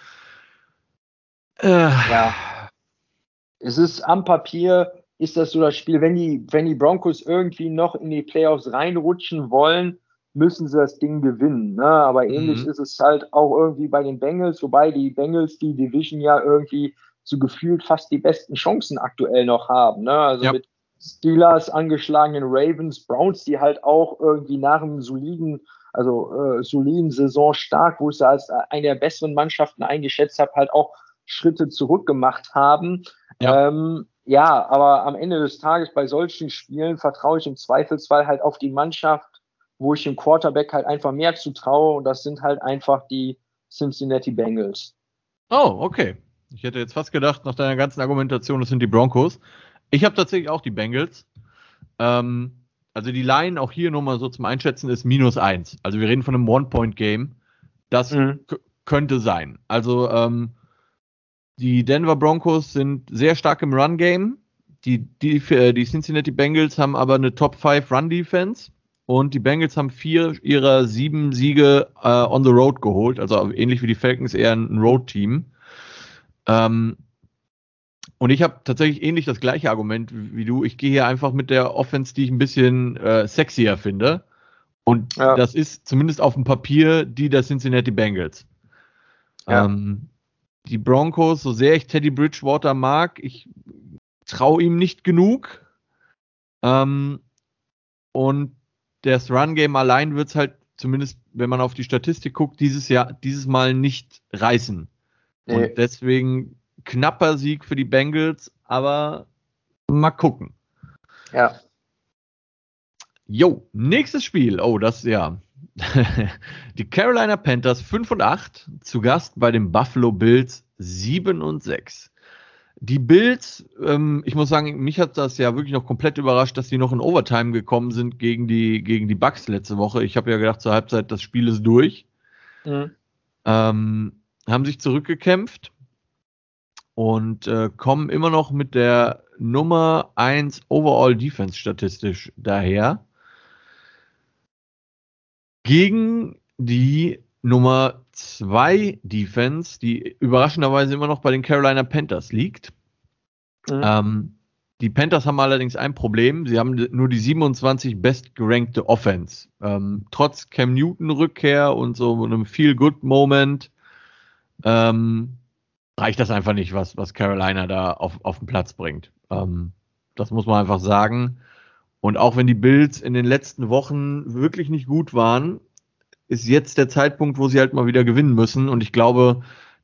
Äh, Ja. Es ist am Papier, ist das so das Spiel, wenn die, wenn die Broncos irgendwie noch in die Playoffs reinrutschen wollen, müssen sie das Ding gewinnen. Ne? Aber ähnlich mhm. ist es halt auch irgendwie bei den Bengals, wobei die Bengals die Division ja irgendwie so gefühlt fast die besten Chancen aktuell noch haben. Ne? Also Ja. mit Steelers, angeschlagenen Ravens, Browns, die halt auch irgendwie nach einem soliden, also äh, soliden Saison stark, wo ich sie als eine der besseren Mannschaften eingeschätzt habe, halt auch Schritte zurück gemacht haben. Ja. Ähm, ja, aber am Ende des Tages bei solchen Spielen vertraue ich im Zweifelsfall halt auf die Mannschaft, wo ich dem Quarterback halt einfach mehr zutraue und das sind halt einfach die Cincinnati Bengals. Oh, okay. Ich hätte jetzt fast gedacht, nach deiner ganzen Argumentation, das sind die Broncos. Ich habe tatsächlich auch die Bengals. Ähm, also die Line auch hier nur mal so zum Einschätzen ist minus eins. Also wir reden von einem One-Point-Game. Das Mhm. k- könnte sein. Also ähm, die Denver Broncos sind sehr stark im Run-Game. Die, die, äh, die Cincinnati Bengals haben aber eine Top fünf Run-Defense. Und die Bengals haben vier ihrer sieben Siege äh, on the road geholt. Also ähnlich wie die Falcons eher ein Road-Team. Ähm, und ich habe tatsächlich ähnlich das gleiche Argument wie du. Ich gehe hier einfach mit der Offense, die ich ein bisschen äh, sexier finde. Und Ja, das ist zumindest auf dem Papier die der Cincinnati Bengals. ja, Ähm, die Broncos, so sehr ich Teddy Bridgewater mag, ich traue ihm nicht genug. Ähm, und das Run-Game allein wird es halt, zumindest wenn man auf die Statistik guckt, dieses Jahr, dieses Mal nicht reißen. Und nee, deswegen knapper Sieg für die Bengals, aber mal gucken. ja. Jo, nächstes Spiel. Oh, das ja. Die Carolina Panthers fünf und acht zu Gast bei den Buffalo Bills sieben und sechs. Die Bills, ähm, ich muss sagen, mich hat das ja wirklich noch komplett überrascht, dass die noch in Overtime gekommen sind gegen die, gegen die Bucks letzte Woche. Ich habe ja gedacht, zur Halbzeit, das Spiel ist durch. Mhm. Ähm, haben sich zurückgekämpft und äh, kommen immer noch mit der Nummer eins Overall Defense statistisch daher. Gegen die Nummer zwei Defense, die überraschenderweise immer noch bei den Carolina Panthers liegt. Mhm. Ähm, die Panthers haben allerdings ein Problem. Sie haben nur die siebenundzwanzig bestgerankte Offense. Ähm, trotz Cam Newton Rückkehr und so einem Feel-Good-Moment ähm, reicht das einfach nicht, was, was Carolina da auf, auf den Platz bringt. Ähm, das muss man einfach sagen. Und auch wenn die Bills in den letzten Wochen wirklich nicht gut waren, ist jetzt der Zeitpunkt, wo sie halt mal wieder gewinnen müssen. Und ich glaube,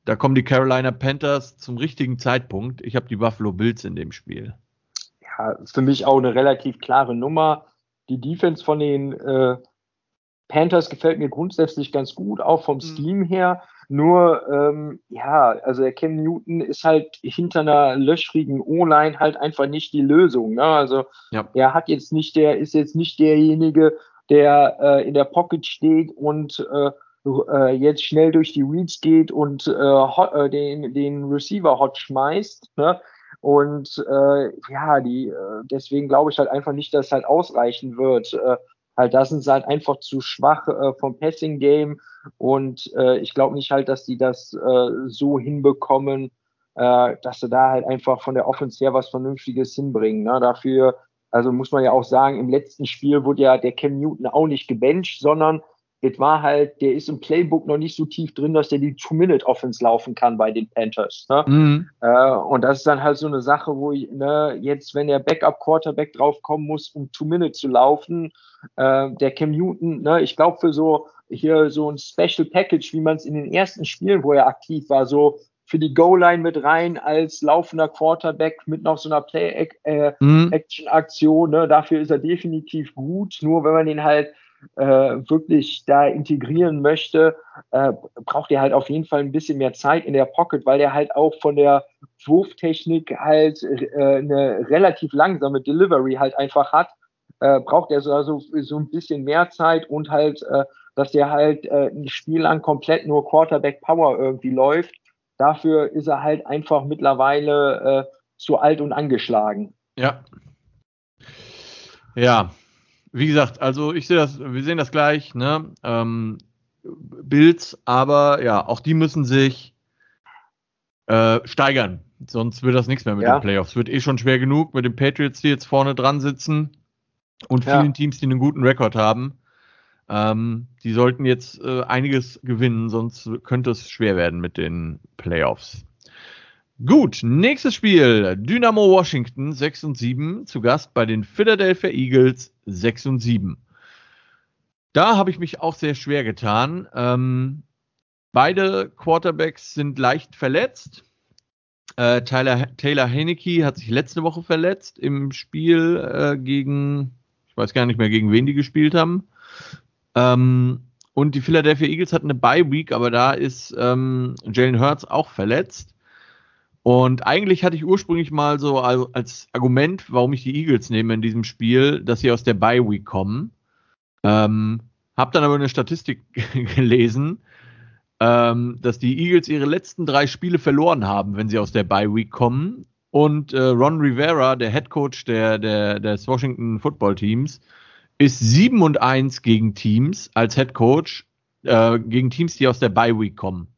da kommen die Carolina Panthers zum richtigen Zeitpunkt. Ich habe die Buffalo Bills in dem Spiel. Ja, für mich auch eine relativ klare Nummer. Die Defense von den äh, Panthers gefällt mir grundsätzlich ganz gut, auch vom Scheme her. Nur, ähm, ja, also der Cam Newton ist halt hinter einer löchrigen O-Line halt einfach nicht die Lösung. Ne? Also Ja. er hat jetzt nicht, der ist jetzt nicht derjenige, der äh, in der Pocket steht und äh, äh, jetzt schnell durch die Reads geht und äh, hot, äh, den, den Receiver hot schmeißt. Ne? Und äh, ja, die, äh, deswegen glaube ich halt einfach nicht, dass es halt ausreichen wird. Äh, halt, da sind sie halt einfach zu schwach äh, vom Passing-Game. Und äh, ich glaube nicht halt, dass die das äh, so hinbekommen, äh, dass sie da halt einfach von der Offense her was Vernünftiges hinbringen. Ne? Dafür, also muss man ja auch sagen, im letzten Spiel wurde ja der Cam Newton auch nicht gebencht, sondern es war halt, der ist im Playbook noch nicht so tief drin, dass der die Two-Minute-Offense laufen kann bei den Panthers. Ne? Mhm. Äh, und das ist dann halt so eine Sache, wo ich, ne, jetzt, wenn der Backup-Quarterback draufkommen muss, um Two-Minute zu laufen, äh, der Cam Newton, ne, ich glaube für so hier so ein Special Package, wie man es in den ersten Spielen, wo er aktiv war, so für die Goal-Line mit rein als laufender Quarterback mit noch so einer Play-Action-Aktion, ne, dafür ist er definitiv gut. Nur wenn man den halt äh, wirklich da integrieren möchte, äh, braucht er halt auf jeden Fall ein bisschen mehr Zeit in der Pocket, weil er halt auch von der Wurftechnik halt äh, eine relativ langsame Delivery halt einfach hat. Äh, braucht er so, also so ein bisschen mehr Zeit und halt, äh, dass der halt äh, ein Spiel lang komplett nur Quarterback Power irgendwie läuft. Dafür ist er halt einfach mittlerweile äh, zu alt und angeschlagen. Ja. Ja. Wie gesagt, also ich sehe das, wir sehen das gleich, ne? Ähm, Bills, aber ja, auch die müssen sich äh, steigern. Sonst wird das nichts mehr mit Ja. den Playoffs. Wird eh schon schwer genug mit den Patriots, die jetzt vorne dran sitzen und vielen Ja. Teams, die einen guten Rekord haben. Ähm, die sollten jetzt äh, einiges gewinnen, sonst könnte es schwer werden mit den Playoffs. Gut, nächstes Spiel. Dynamo Washington sechs und sieben, zu Gast bei den Philadelphia Eagles sechs und sieben. Da habe ich mich auch sehr schwer getan. Ähm, beide Quarterbacks sind leicht verletzt. Äh, Tyler, Taylor Heinicke hat sich letzte Woche verletzt im Spiel äh, gegen, ich weiß gar nicht mehr, gegen wen die gespielt haben. Ähm, und die Philadelphia Eagles hatten eine Bye-Week, aber da ist ähm, Jalen Hurts auch verletzt. Und eigentlich hatte ich ursprünglich mal so als Argument, warum ich die Eagles nehme in diesem Spiel, dass sie aus der Bye-Week kommen. Ähm, hab dann aber eine Statistik gelesen, ähm, dass die Eagles ihre letzten drei Spiele verloren haben, wenn sie aus der Bye-Week kommen. Und äh, Ron Rivera, der Headcoach der, der, des Washington Football Teams, ist sieben und eins gegen Teams als Headcoach, äh, gegen Teams, die aus der Bye-Week kommen.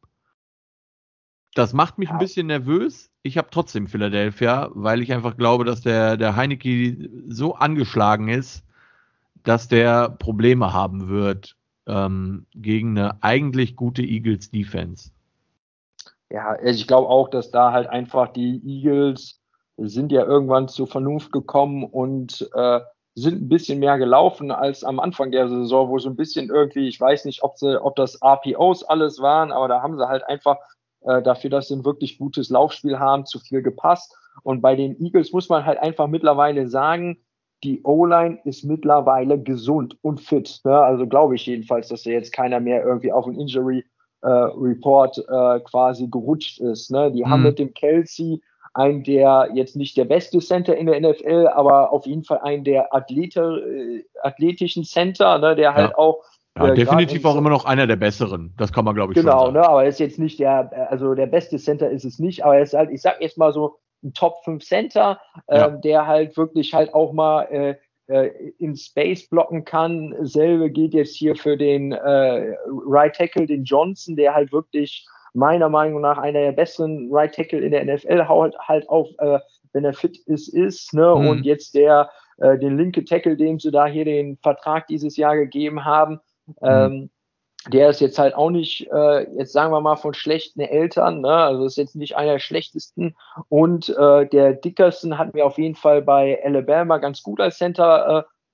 Das macht mich ein bisschen nervös. Ich habe trotzdem Philadelphia, weil ich einfach glaube, dass der, der Heinicke so angeschlagen ist, dass der Probleme haben wird ähm, gegen eine eigentlich gute Eagles-Defense. Ja, ich glaube auch, dass da halt einfach die Eagles sind ja irgendwann zur Vernunft gekommen und äh, sind ein bisschen mehr gelaufen als am Anfang der Saison, wo so ein bisschen irgendwie, ich weiß nicht, ob sie, ob das R P Os alles waren, aber da haben sie halt einfach äh, dafür, dass sie ein wirklich gutes Laufspiel haben, zu viel gepasst. Und bei den Eagles muss man halt einfach mittlerweile sagen, die O-Line ist mittlerweile gesund und fit. Ne? Also glaube ich jedenfalls, dass da jetzt keiner mehr irgendwie auf ein Injury äh, Report äh, quasi gerutscht ist. Ne? Die mhm. haben mit dem Kelsey einen der jetzt nicht der beste Center in der N F L, aber auf jeden Fall einen der Athlete, äh, athletischen Center, ne? Der halt ja. auch Ja, äh, definitiv auch immer noch einer der besseren. Das kann man, glaube ich, genau, schon sagen. Genau, ne, aber er ist jetzt nicht der, also der beste Center ist es nicht, aber er ist halt, ich sag jetzt mal so ein Top fünf Center, Ja. ähm, der halt wirklich halt auch mal äh, äh, in Space blocken kann. Selbe geht jetzt hier für den äh, Right Tackle, den Johnson, der halt wirklich meiner Meinung nach einer der besseren Right Tackle in der N F L halt, halt auch, äh, wenn er fit ist, ist, ne, Mhm. und jetzt der, äh, den linke Tackle, dem sie da hier den Vertrag dieses Jahr gegeben haben, Mhm. ähm, der ist jetzt halt auch nicht, äh, jetzt sagen wir mal, von schlechten Eltern, ne? Also ist jetzt nicht einer der schlechtesten. Und äh, der Dickerson hat mir auf jeden Fall bei Alabama ganz gut als Center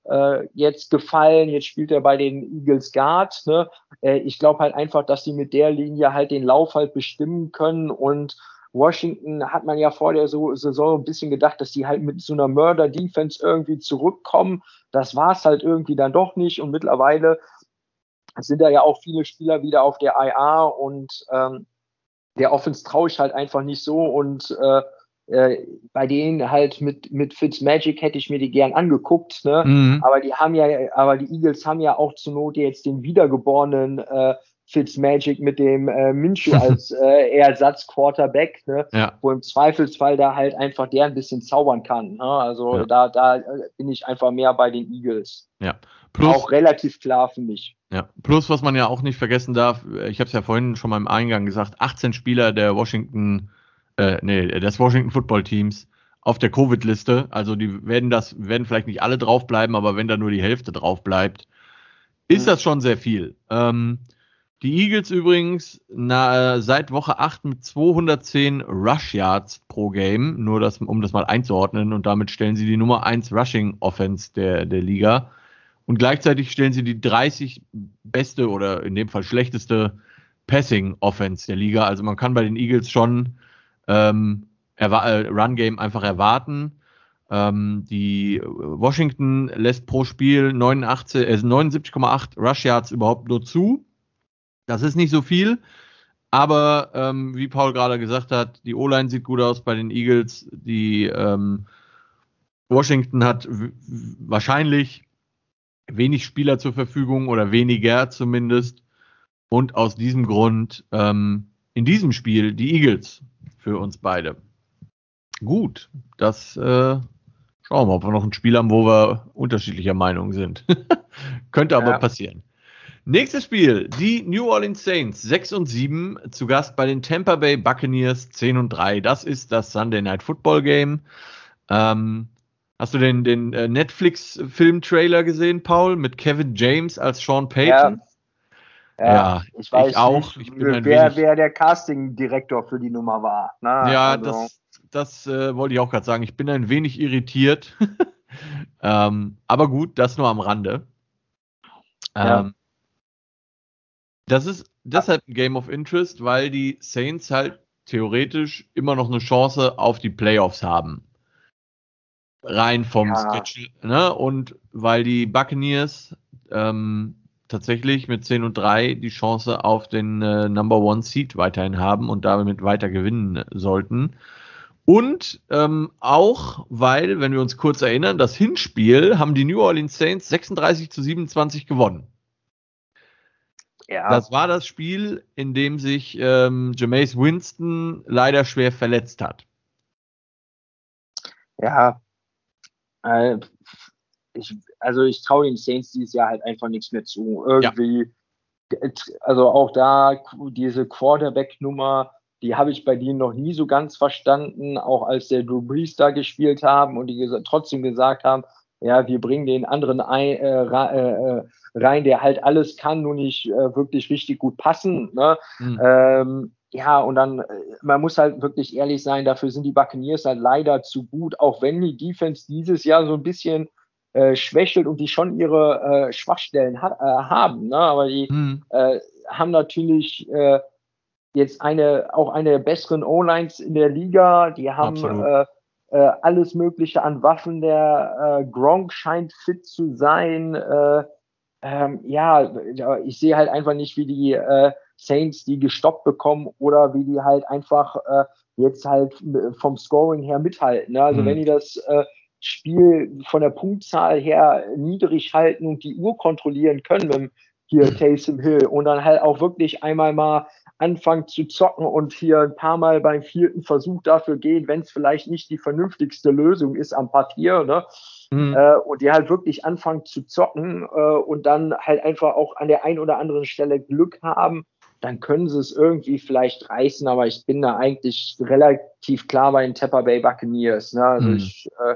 äh, jetzt gefallen. Jetzt spielt er bei den Eagles Guard. Ne? Äh, ich glaube halt einfach, dass sie mit der Linie halt den Lauf halt bestimmen können. Und Washington hat man ja vor der Saison ein bisschen gedacht, dass die halt mit so einer Murder-Defense irgendwie zurückkommen. Das war es halt irgendwie dann doch nicht. Und mittlerweile sind da ja auch viele Spieler wieder auf der I R und ähm, der Offense traue ich halt einfach nicht so. Und äh, äh, bei denen halt mit mit Fitzmagic hätte ich mir die gern angeguckt, ne? Mhm. Aber die haben ja, aber die Eagles haben ja auch zur Not jetzt den wiedergeborenen äh, Fitzmagic mit dem äh, Minshew als äh, Ersatz-Quarterback, ne? Ja. Wo im Zweifelsfall da halt einfach der ein bisschen zaubern kann. Ne? Also ja. da da bin ich einfach mehr bei den Eagles. Ja. Plus, auch relativ klar für mich. Ja, plus, was man ja auch nicht vergessen darf, ich habe es ja vorhin schon mal im Eingang gesagt, achtzehn Spieler der Washington, äh, nee, des Washington Football Teams auf der Covid-Liste, also die werden das, werden vielleicht nicht alle draufbleiben, aber wenn da nur die Hälfte drauf bleibt, ist mhm. das schon sehr viel. Ähm, die Eagles übrigens na, seit Woche acht mit zweihundertzehn Rush Yards pro Game, nur das, um das mal einzuordnen, und damit stellen sie die Nummer eins Rushing Offense der, der Liga. Und gleichzeitig stellen sie die dreißig beste oder in dem Fall schlechteste Passing-Offense der Liga. Also man kann bei den Eagles schon ähm, erwa- äh, Run-Game einfach erwarten. Ähm, die Washington lässt pro Spiel neunundachtzig, äh, neunundsiebzig Komma acht Rush-Yards überhaupt nur zu. Das ist nicht so viel. Aber ähm, wie Paul gerade gesagt hat, die O-Line sieht gut aus bei den Eagles. Die ähm, Washington hat w- wahrscheinlich wenig Spieler zur Verfügung oder weniger zumindest. Und aus diesem Grund ähm, in diesem Spiel die Eagles für uns beide. Gut, das äh, schauen wir mal, ob wir noch ein Spiel haben, wo wir unterschiedlicher Meinung sind. Könnte aber ja. passieren. Nächstes Spiel, die New Orleans Saints, sechs und sieben, zu Gast bei den Tampa Bay Buccaneers, zehn und drei. Das ist das Sunday Night Football Game. Ähm, Hast du den, den äh, Netflix-Film-Trailer gesehen, Paul, mit Kevin James als Sean Payton? Ja, ja, ja ich weiß ich auch. Nicht, ich bin wer, wenig... wer der Casting-Direktor für die Nummer war. Na, ja, also. das, das äh, wollte ich auch gerade sagen. Ich bin ein wenig irritiert. ähm, aber gut, das nur am Rande. Ähm, ja. Das ist deshalb ein Game of Interest, weil die Saints halt theoretisch immer noch eine Chance auf die Playoffs haben. Rein vom ja. Schedule, ne? Und weil die Buccaneers ähm, tatsächlich mit zehn und drei die Chance auf den äh, Number One Seed weiterhin haben und damit weiter gewinnen sollten. Und ähm, auch, weil, wenn wir uns kurz erinnern, das Hinspiel haben die New Orleans Saints sechsunddreißig zu siebenundzwanzig gewonnen. Ja. Das war das Spiel, in dem sich ähm, Jameis Winston leider schwer verletzt hat. Ja, Ich, also ich traue den Saints dieses Jahr halt einfach nichts mehr zu. Irgendwie, ja. Also auch da diese Quarterback-Nummer, die habe ich bei denen noch nie so ganz verstanden, auch als der Drew Brees da gespielt haben und die ges- trotzdem gesagt haben, ja, wir bringen den anderen ein, äh, äh, rein, der halt alles kann, nur nicht äh, wirklich richtig gut passen. Ne? Mhm. Ähm, Ja, und dann, man muss halt wirklich ehrlich sein, dafür sind die Buccaneers halt leider zu gut, auch wenn die Defense dieses Jahr so ein bisschen äh, schwächelt und die schon ihre äh, Schwachstellen ha- äh, haben. Ne? Aber die mhm. äh, haben natürlich äh, jetzt eine auch eine der besseren O-Lines in der Liga. Die haben äh, äh, alles Mögliche an Waffen. Der äh, Gronk scheint fit zu sein. Äh, ähm, ja, ich sehe halt einfach nicht, wie die äh, Saints die gestoppt bekommen oder wie die halt einfach äh, jetzt halt vom Scoring her mithalten. Ne? Also mhm. wenn die das äh, Spiel von der Punktzahl her niedrig halten und die Uhr kontrollieren können mit hier Taysom Hill und dann halt auch wirklich einmal mal anfangen zu zocken und hier ein paar Mal beim vierten Versuch dafür gehen, wenn es vielleicht nicht die vernünftigste Lösung ist am Papier, ne? Mhm. Äh, und die halt wirklich anfangen zu zocken äh, und dann halt einfach auch an der einen oder anderen Stelle Glück haben, dann können sie es irgendwie vielleicht reißen, aber ich bin da eigentlich relativ klar bei den Tampa Bay Buccaneers. Ne? Also mhm. ich, äh,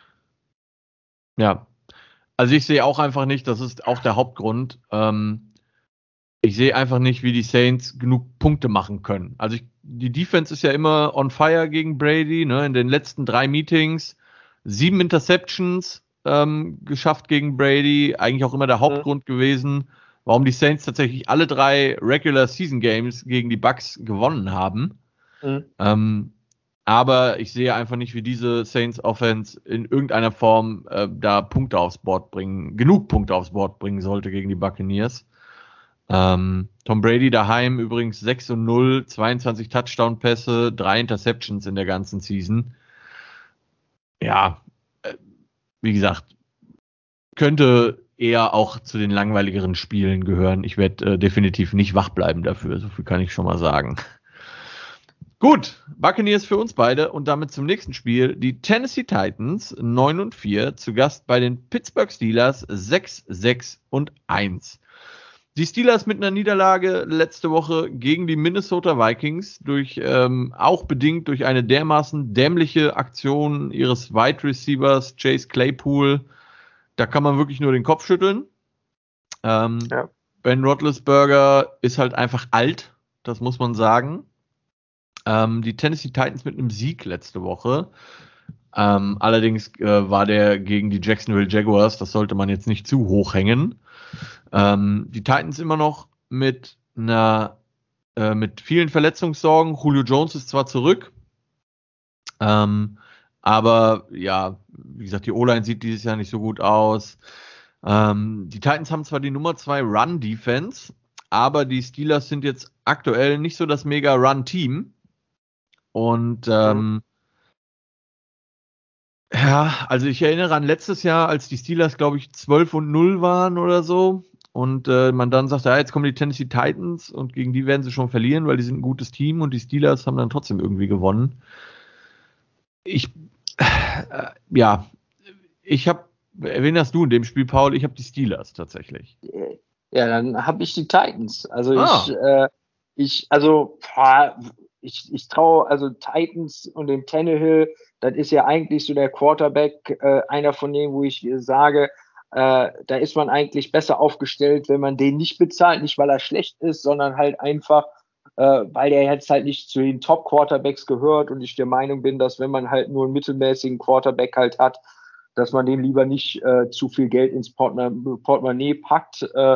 ja, also ich sehe auch einfach nicht, das ist auch der Hauptgrund, ähm, ich sehe einfach nicht, wie die Saints genug Punkte machen können. Also ich, die Defense ist ja immer on fire gegen Brady, ne? In den letzten drei Meetings sieben Interceptions, ähm, geschafft gegen Brady. Eigentlich auch immer der Hauptgrund mhm. gewesen, warum die Saints tatsächlich alle drei Regular Season Games gegen die Bucks gewonnen haben. Mhm. Ähm, aber ich sehe einfach nicht, wie diese Saints Offense in irgendeiner Form äh, da Punkte aufs Board bringen, genug Punkte aufs Board bringen sollte gegen die Buccaneers. Ähm, Tom Brady daheim übrigens sechs und null, zweiundzwanzig Touchdown-Pässe, drei Interceptions in der ganzen Season. Ja, äh, wie gesagt, könnte eher auch zu den langweiligeren Spielen gehören. Ich werde äh, definitiv nicht wach bleiben dafür, so viel kann ich schon mal sagen. Gut, Buccaneers für uns beide und damit zum nächsten Spiel. Die Tennessee Titans neun und vier, zu Gast bei den Pittsburgh Steelers sechs, sechs und eins. Die Steelers mit einer Niederlage letzte Woche gegen die Minnesota Vikings, durch ähm, auch bedingt durch eine dermaßen dämliche Aktion ihres Wide Receivers Chase Claypool. Da kann man wirklich nur den Kopf schütteln. Ähm, ja. Ben Roethlisberger ist halt einfach alt, das muss man sagen. Ähm, die Tennessee Titans mit einem Sieg letzte Woche. Ähm, allerdings äh, war der gegen die Jacksonville Jaguars, das sollte man jetzt nicht zu hoch hängen. Ähm, die Titans immer noch mit einer äh, mit vielen Verletzungssorgen. Julio Jones ist zwar zurück, ähm, aber ja, wie gesagt, die O-Line sieht dieses Jahr nicht so gut aus. Ähm, die Titans haben zwar die Nummer zwei Run-Defense, aber die Steelers sind jetzt aktuell nicht so das Mega-Run-Team. Und ähm, mhm. ja, also ich erinnere an letztes Jahr, als die Steelers, glaube ich, zwölf und null waren oder so. Und äh, man dann sagt, ja, jetzt kommen die Tennessee Titans und gegen die werden sie schon verlieren, weil die sind ein gutes Team und die Steelers haben dann trotzdem irgendwie gewonnen. Ich, äh, ja, ich habe, wen hast du in dem Spiel, Paul? Ich habe die Steelers tatsächlich. Ja, dann habe ich die Titans. Also ah. ich, äh, ich, also, boah, ich, ich traue, also Titans und den Tannehill, das ist ja eigentlich so der Quarterback, äh, einer von denen, wo ich sage, äh, da ist man eigentlich besser aufgestellt, wenn man den nicht bezahlt, nicht weil er schlecht ist, sondern halt einfach, äh, weil der jetzt halt nicht zu den Top-Quarterbacks gehört und ich der Meinung bin, dass wenn man halt nur einen mittelmäßigen Quarterback halt hat, dass man dem lieber nicht äh, zu viel Geld ins Portemonnaie, Portemonnaie packt. Äh,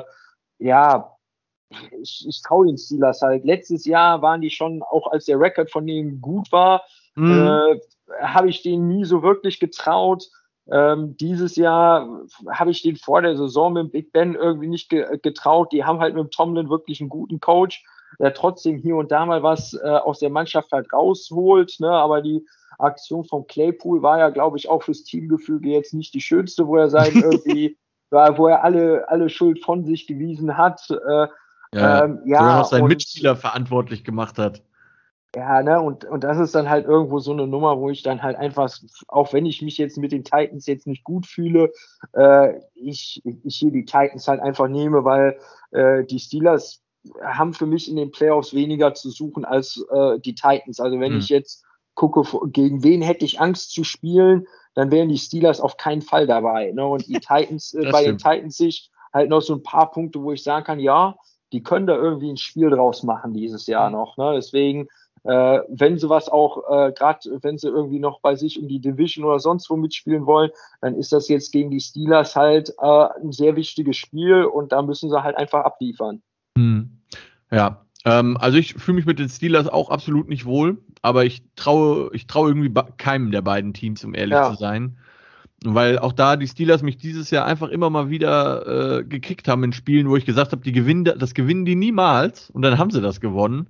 ja, ich, ich traue den Steelers halt. Letztes Jahr waren die schon, auch als der Rekord von denen gut war, mhm. äh, habe ich denen nie so wirklich getraut. Ähm, dieses Jahr habe ich den vor der Saison mit Big Ben irgendwie nicht ge- getraut. Die haben halt mit Tomlin wirklich einen guten Coach, der trotzdem hier und da mal was äh, aus der Mannschaft halt rausholt. Ne? Aber die Aktion von Claypool war ja, glaube ich, auch fürs Teamgefüge jetzt nicht die schönste, wo er sein irgendwie, war, wo er alle, alle Schuld von sich gewiesen hat. Äh, ja, ähm, ja, sogar noch seinen und, Mitspieler verantwortlich gemacht hat. Ja, ne, und, und das ist dann halt irgendwo so eine Nummer, wo ich dann halt einfach, auch wenn ich mich jetzt mit den Titans jetzt nicht gut fühle, äh, ich, ich hier die Titans halt einfach nehme, weil äh, die Steelers haben für mich in den Playoffs weniger zu suchen als äh, die Titans. Also wenn hm. ich jetzt gucke, gegen wen hätte ich Angst zu spielen, dann wären die Steelers auf keinen Fall dabei. Ne? Und die Titans, äh, bei stimmt. den Titans sich halt noch so ein paar Punkte, wo ich sagen kann, ja, die können da irgendwie ein Spiel draus machen dieses Jahr noch. Ne? Deswegen, äh, wenn sie was auch, äh, gerade wenn sie irgendwie noch bei sich um die Division oder sonst wo mitspielen wollen, dann ist das jetzt gegen die Steelers halt äh, ein sehr wichtiges Spiel und da müssen sie halt einfach abliefern. Hm. Ja, ähm, also ich fühle mich mit den Steelers auch absolut nicht wohl, aber ich traue, ich traue irgendwie keinem der beiden Teams, um ehrlich ja. zu sein. Weil auch da die Steelers mich dieses Jahr einfach immer mal wieder äh, gekickt haben in Spielen, wo ich gesagt habe, die gewinnen, das gewinnen die niemals und dann haben sie das gewonnen.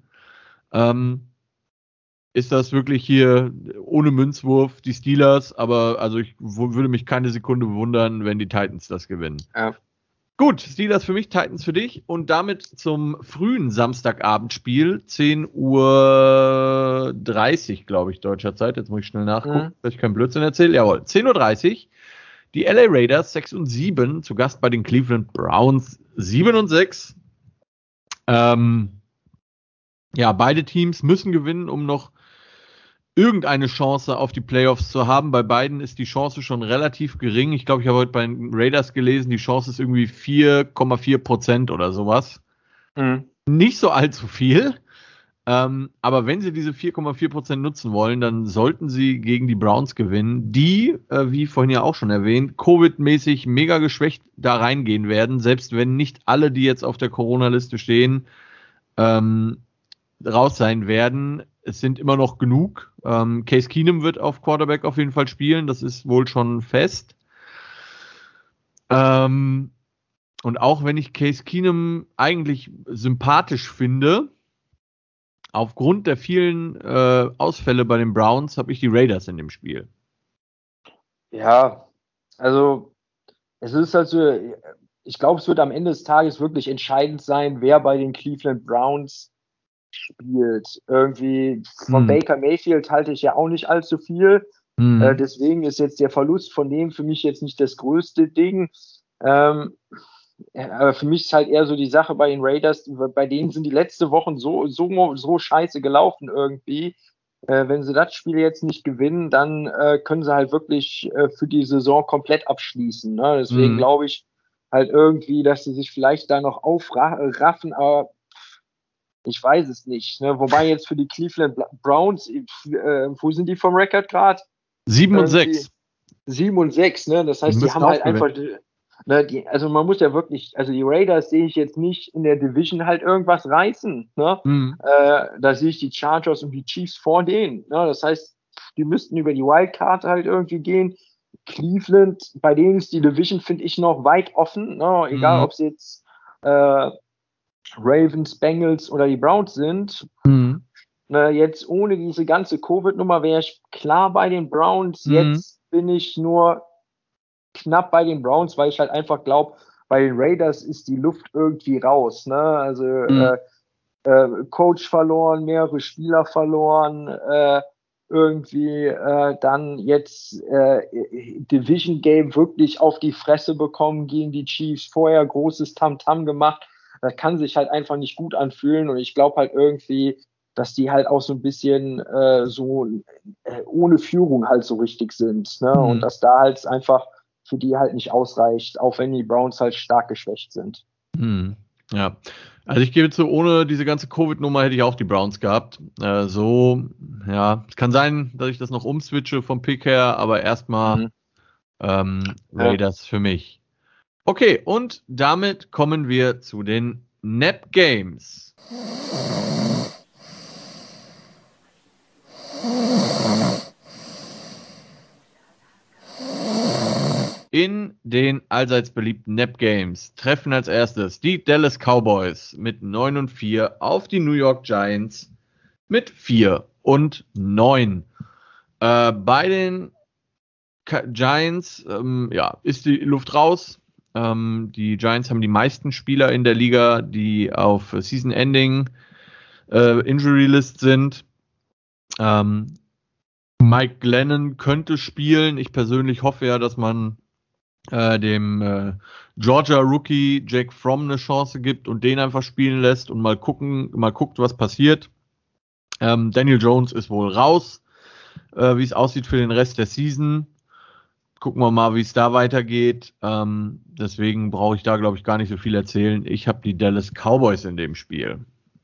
Ähm, ist das wirklich hier ohne Münzwurf die Steelers, aber also ich w- würde mich keine Sekunde wundern, wenn die Titans das gewinnen. Ja. Gut, Steelers für mich, Titans für dich und damit zum frühen Samstagabendspiel, zehn Uhr dreißig, glaube ich, deutscher Zeit. Jetzt muss ich schnell nachgucken, mhm. dass ich keinen Blödsinn erzähle. Jawohl, zehn Uhr dreißig. Die L A Raiders sechs und sieben, zu Gast bei den Cleveland Browns sieben und sechs. Ähm, ja, beide Teams müssen gewinnen, um noch irgendeine Chance auf die Playoffs zu haben. Bei beiden ist die Chance schon relativ gering. Ich glaube, ich habe heute bei den Raiders gelesen, die Chance ist irgendwie vier Komma vier Prozent oder sowas. Mhm. Nicht so allzu viel. Ähm, aber wenn sie diese vier Komma vier Prozent nutzen wollen, dann sollten sie gegen die Browns gewinnen, die, äh, wie vorhin ja auch schon erwähnt, Covid-mäßig mega geschwächt da reingehen werden, selbst wenn nicht alle, die jetzt auf der Corona-Liste stehen, ähm, raus sein werden. Es sind immer noch genug. Ähm, Case Keenum wird auf Quarterback auf jeden Fall spielen, das ist wohl schon fest. Ähm, und auch wenn ich Case Keenum eigentlich sympathisch finde, aufgrund der vielen äh, Ausfälle bei den Browns habe ich die Raiders in dem Spiel. Ja, also es ist halt so, ich glaube, es wird am Ende des Tages wirklich entscheidend sein, wer bei den Cleveland Browns spielt. Irgendwie von Hm. Baker Mayfield halte ich ja auch nicht allzu viel. Hm. Äh, deswegen ist jetzt der Verlust von dem für mich jetzt nicht das größte Ding. Ähm, aber für mich ist halt eher so die Sache bei den Raiders, bei denen sind die letzten Wochen so, so, so scheiße gelaufen irgendwie. Äh, wenn sie das Spiel jetzt nicht gewinnen, dann äh, können sie halt wirklich äh, für die Saison komplett abschließen. Ne? Deswegen Hm. glaube ich halt irgendwie, dass sie sich vielleicht da noch aufraffen, aber ich weiß es nicht. Ne? Wobei jetzt für die Cleveland Browns, äh, wo sind die vom Rekord gerade? sieben und sechs. sieben und sechs, ne? Das heißt, Die die, müssen haben halt auch einfach, ne, die, also man muss ja wirklich, also die Raiders sehe ich jetzt nicht in der Division halt irgendwas reißen, ne? Hm. Äh, da sehe ich die Chargers und die Chiefs vor denen, ne? Das heißt, die müssten über die Wildcard halt irgendwie gehen. Cleveland, bei denen ist die Division, finde ich, noch weit offen, ne? Egal, Hm. ob es jetzt äh, Ravens, Bengals oder die Browns sind. Hm. Ne, jetzt ohne diese ganze Covid-Nummer wäre ich klar bei den Browns. Hm. Jetzt bin ich nur knapp bei den Browns, weil ich halt einfach glaube, bei den Raiders ist die Luft irgendwie raus. Ne? Also Hm. äh, äh, Coach verloren, mehrere Spieler verloren, äh, irgendwie äh, dann jetzt äh, Division Game wirklich auf die Fresse bekommen gegen die Chiefs, vorher großes Tamtam gemacht. Das kann sich halt einfach nicht gut anfühlen und ich glaube halt irgendwie, dass die halt auch so ein bisschen äh, so äh, ohne Führung halt so richtig sind. Ne? Hm. Und dass da halt einfach für die halt nicht ausreicht, auch wenn die Browns halt stark geschwächt sind. Hm. Ja, also ich gebe zu, ohne diese ganze Covid-Nummer hätte ich auch die Browns gehabt. Äh, so, ja, es kann sein, dass ich das noch umswitche vom Pick her, aber erstmal Mhm. ähm, Raiders ja. für mich. Okay, und damit kommen wir zu den Nap Games. In den allseits beliebten Nap Games treffen als erstes die Dallas Cowboys mit neun und vier auf die New York Giants mit vier und neun. Äh, bei den Ka- Giants ähm, ja, ist die Luft raus. Ähm, die Giants haben die meisten Spieler in der Liga, die auf Season Ending äh, Injury List sind. Ähm, Mike Glennon könnte spielen. Ich persönlich hoffe ja, dass man äh, dem äh, Georgia Rookie Jake Fromm eine Chance gibt und den einfach spielen lässt und mal gucken, mal guckt, was passiert. Ähm, Daniel Jones ist wohl raus, äh, wie es aussieht für den Rest der Season. Gucken wir mal, wie es da weitergeht. Ähm, deswegen brauche ich da, glaube ich, gar nicht so viel erzählen. Ich habe die Dallas Cowboys in dem Spiel.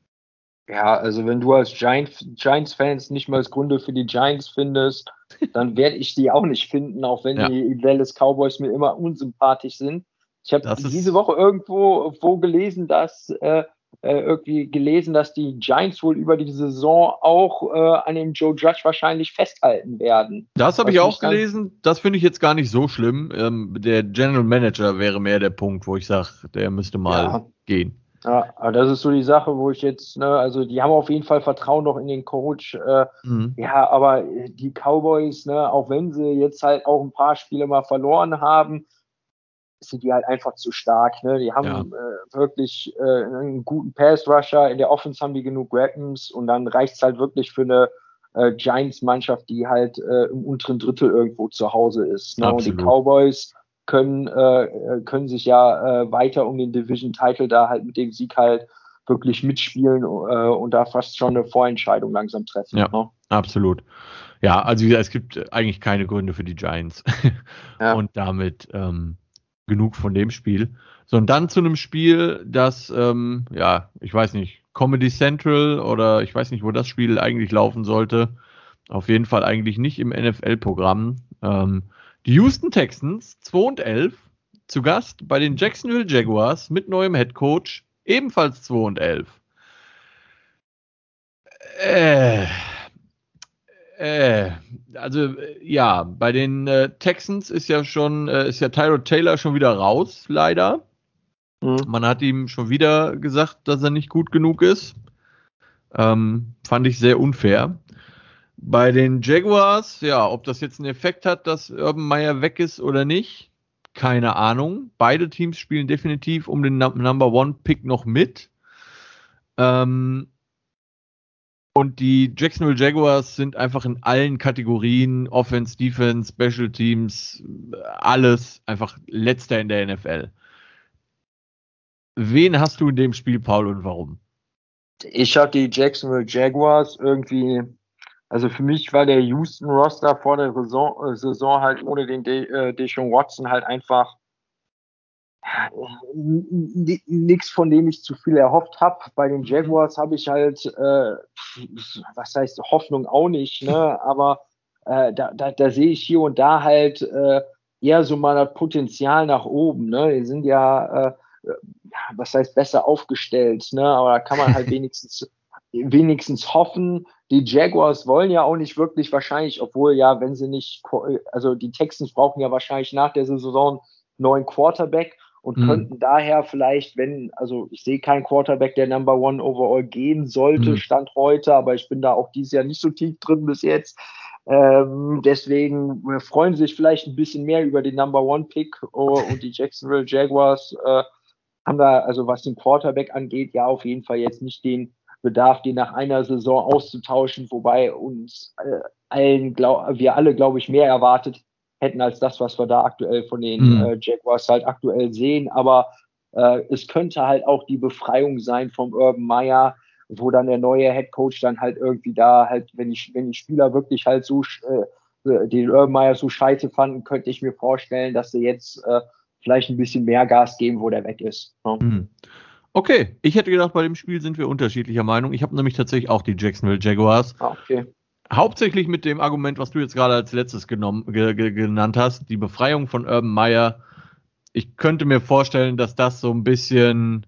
Ja, also wenn du als Giants, Giants-Fans nicht mal Gründe für die Giants findest, dann werde ich die auch nicht finden, auch wenn Ja. die Dallas Cowboys mir immer unsympathisch sind. Ich habe Das ist- diese Woche irgendwo wo gelesen, dass äh, äh, irgendwie gelesen, dass die Giants wohl über die Saison auch äh, an dem Joe Judge wahrscheinlich festhalten werden. Das habe Was ich auch mich dann- gelesen. Das finde ich jetzt gar nicht so schlimm. Ähm, der General Manager wäre mehr der Punkt, wo ich sage, der müsste mal Ja. gehen. Ja, aber das ist so die Sache, wo ich jetzt, ne, also die haben auf jeden Fall Vertrauen noch in den Coach. Äh, Mhm. ja, aber die Cowboys, ne, auch wenn sie jetzt halt auch ein paar Spiele mal verloren haben, sind die halt einfach zu stark. Ne? Die haben Ja. äh, wirklich äh, einen guten Pass-Rusher. In der Offense haben die genug Weapons und dann reicht es halt wirklich für eine äh, Giants-Mannschaft, die halt äh, im unteren Drittel irgendwo zu Hause ist. Ne? Und die Absolut. Cowboys können, äh, können sich ja äh, weiter um den Division-Title da halt mit dem Sieg halt wirklich mitspielen äh, und da fast schon eine Vorentscheidung langsam treffen. Ja. Ne? Absolut. Ja, also wie gesagt, es gibt eigentlich keine Gründe für die Giants. Ja. Und damit ähm, genug von dem Spiel. So, und dann zu einem Spiel, das, ähm, ja, ich weiß nicht, Comedy Central oder ich weiß nicht, wo das Spiel eigentlich laufen sollte. Auf jeden Fall eigentlich nicht im N F L-Programm. Ähm, die Houston Texans, zwei und elf, zu Gast bei den Jacksonville Jaguars mit neuem Headcoach, ebenfalls zwei und elf. Äh, äh, also ja, bei den äh, Texans ist ja schon, äh, ist ja Tyrod Taylor schon wieder raus, leider. Mhm. Man hat ihm schon wieder gesagt, dass er nicht gut genug ist. Ähm, fand ich sehr unfair. Bei den Jaguars, ja, ob das jetzt einen Effekt hat, dass Urban Meyer weg ist oder nicht, keine Ahnung. Beide Teams spielen definitiv um den Number One Pick noch mit. Ähm, und die Jacksonville Jaguars sind einfach in allen Kategorien, Offense, Defense, Special Teams, alles einfach letzter in der N F L. Wen hast du in dem Spiel, Paul, und warum? Ich habe die Jacksonville Jaguars irgendwie, also für mich war der Houston-Roster vor der Saison, äh, Saison halt ohne den De, äh, Deshaun Watson halt einfach nichts, von dem ich zu viel erhofft habe. Bei den Jaguars habe ich halt, äh, was heißt Hoffnung auch nicht, ne? Aber äh, da, da, da sehe ich hier und da halt äh, eher so mal das Potenzial nach oben. Ne? Die sind ja, äh, was heißt besser aufgestellt, ne? Aber da kann man halt wenigstens wenigstens hoffen. Die Jaguars wollen ja auch nicht wirklich wahrscheinlich, obwohl ja, wenn sie nicht, also die Texans brauchen ja wahrscheinlich nach der Saison einen neuen Quarterback und mhm. könnten daher vielleicht, wenn, also ich sehe keinen Quarterback, der Number One overall gehen sollte, mhm. Stand heute, aber ich bin da auch dieses Jahr nicht so tief drin bis jetzt. Ähm, deswegen freuen sie sich vielleicht ein bisschen mehr über den Number One Pick oh, und die Jacksonville Jaguars äh, haben da, also was den Quarterback angeht, ja auf jeden Fall jetzt nicht den Bedarf, den nach einer Saison auszutauschen, wobei uns äh, allen, glaub, wir alle, glaube ich, mehr erwartet hätten als das, was wir da aktuell von den mhm. äh, Jaguars halt aktuell sehen. Aber äh, es könnte halt auch die Befreiung sein vom Urban Meyer, wo dann der neue Headcoach dann halt irgendwie da halt, wenn die, wenn die Spieler wirklich halt so äh, den Urban Meyer so scheiße fanden, könnte ich mir vorstellen, dass sie jetzt äh, vielleicht ein bisschen mehr Gas geben, wo der weg ist. Ne? Mhm. Okay, ich hätte gedacht, bei dem Spiel sind wir unterschiedlicher Meinung. Ich habe nämlich tatsächlich auch die Jacksonville Jaguars. Ah, okay. Hauptsächlich mit dem Argument, was du jetzt gerade als letztes genommen, ge, ge, genannt hast, die Befreiung von Urban Meyer. Ich könnte mir vorstellen, dass das so ein bisschen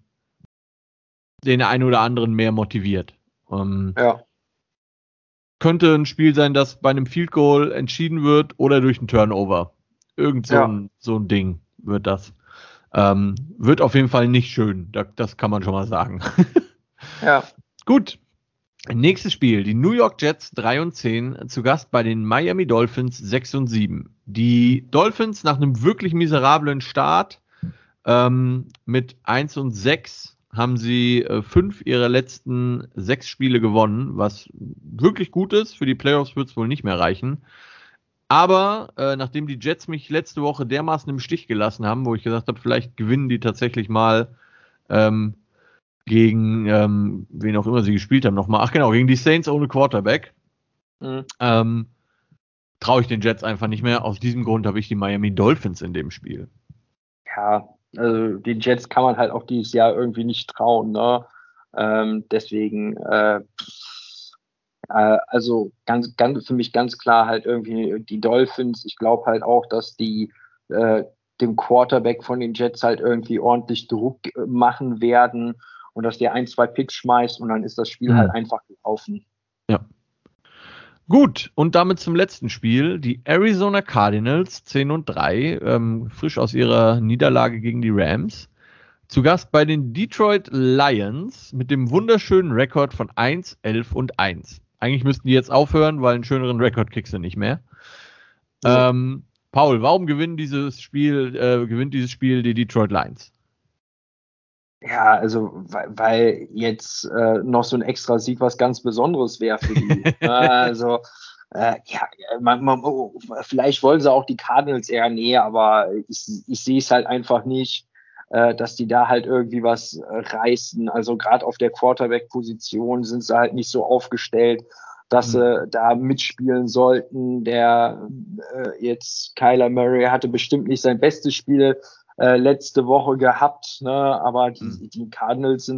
den einen oder anderen mehr motiviert. Ähm, ja. Könnte ein Spiel sein, das bei einem Field Goal entschieden wird oder durch einen Turnover. Irgend so, ja. ein, so ein Ding wird das. Ähm, wird auf jeden Fall nicht schön. Das, das kann man schon mal sagen. Ja. Gut. Nächstes Spiel. Die New York Jets drei und zehn zu Gast bei den Miami Dolphins sechs und sieben. Die Dolphins nach einem wirklich miserablen Start ähm, mit eins und sechs haben sie äh, fünf ihrer letzten sechs Spiele gewonnen, was wirklich gut ist. Für die Playoffs wird es wohl nicht mehr reichen. Aber äh, nachdem die Jets mich letzte Woche dermaßen im Stich gelassen haben, wo ich gesagt habe, vielleicht gewinnen die tatsächlich mal ähm, gegen, ähm, wen auch immer sie gespielt haben, nochmal. Ach genau, gegen die Saints ohne Quarterback. Mhm. Ähm, traue ich den Jets einfach nicht mehr. Aus diesem Grund habe ich die Miami Dolphins in dem Spiel. Ja, also die Jets kann man halt auch dieses Jahr irgendwie nicht trauen, ne? Ähm, deswegen, äh, äh, also ganz, ganz für mich ganz klar halt irgendwie die Dolphins. Ich glaube halt auch, dass die äh, dem Quarterback von den Jets halt irgendwie ordentlich Druck machen werden und dass der ein, zwei Picks schmeißt und dann ist das Spiel mhm. halt einfach gelaufen. Ja. Gut, und damit zum letzten Spiel. Die Arizona Cardinals zehn und drei, ähm, frisch aus ihrer Niederlage gegen die Rams. Zu Gast bei den Detroit Lions mit dem wunderschönen Rekord von eins, elf und eins. Eigentlich müssten die jetzt aufhören, weil einen schöneren Rekord kriegst du nicht mehr. Ja. Ähm, Paul, warum gewinnen dieses Spiel, äh, gewinnt dieses Spiel die Detroit Lions? Ja, also weil, weil jetzt äh, noch so ein extra Sieg was ganz Besonderes wäre für die. also äh, ja, man, man, oh, vielleicht wollen sie auch die Cardinals eher näher, aber ich, ich sehe es halt einfach nicht, äh, dass die da halt irgendwie was äh, reißen. Also gerade auf der Quarterback-Position sind sie halt nicht so aufgestellt, dass sie mhm. da mitspielen sollten. Der äh, jetzt Kyler Murray hatte bestimmt nicht sein bestes Spiel Äh, letzte Woche gehabt, ne? Aber die, die Cardinals sind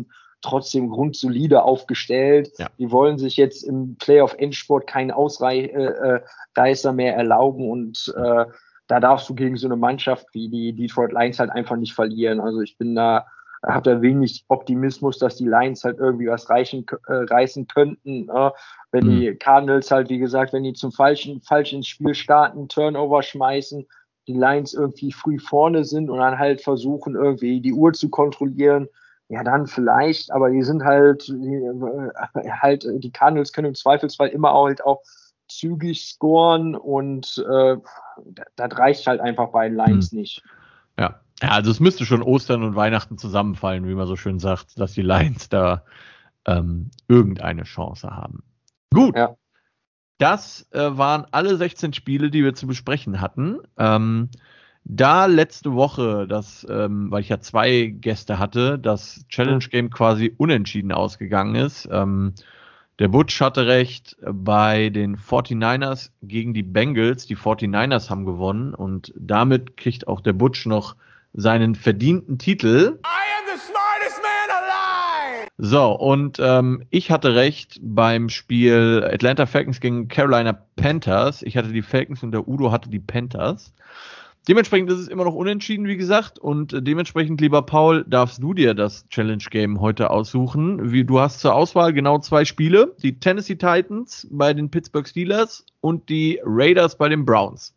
trotzdem grundsolide aufgestellt. Ja. Die wollen sich jetzt im Playoff-Endsport keinen Ausreißer mehr erlauben und äh, da darfst du gegen so eine Mannschaft wie die Detroit Lions halt einfach nicht verlieren. Also ich bin da, habe da wenig Optimismus, dass die Lions halt irgendwie was reichen, äh, reißen könnten. Äh, wenn mhm. die Cardinals halt, wie gesagt, wenn die zum falschen, falsch ins Spiel starten, Turnover schmeißen, die Lions irgendwie früh vorne sind und dann halt versuchen, irgendwie die Uhr zu kontrollieren, ja, dann vielleicht, aber die sind halt, die, halt, die Cardinals können im Zweifelsfall immer auch halt auch zügig scoren und äh, das reicht halt einfach bei den Lions hm. nicht. Ja. ja, also es müsste schon Ostern und Weihnachten zusammenfallen, wie man so schön sagt, dass die Lions da ähm, irgendeine Chance haben. Gut. Ja. Das äh, waren alle sechzehn Spiele, die wir zu besprechen hatten. Ähm, da letzte Woche, das, ähm, weil ich ja zwei Gäste hatte, das Challenge Game quasi unentschieden ausgegangen ist. Ähm, der Butch hatte recht bei den forty-niners gegen die Bengals. Die forty-niners haben gewonnen und damit kriegt auch der Butch noch seinen verdienten Titel. I am the smartest man alive! So, und ähm, ich hatte recht beim Spiel Atlanta Falcons gegen Carolina Panthers. Ich hatte die Falcons und der Udo hatte die Panthers. Dementsprechend ist es immer noch unentschieden, wie gesagt. Und dementsprechend, lieber Paul, darfst du dir das Challenge-Game heute aussuchen. Wie, du hast zur Auswahl genau zwei Spiele. Die Tennessee Titans bei den Pittsburgh Steelers und die Raiders bei den Browns.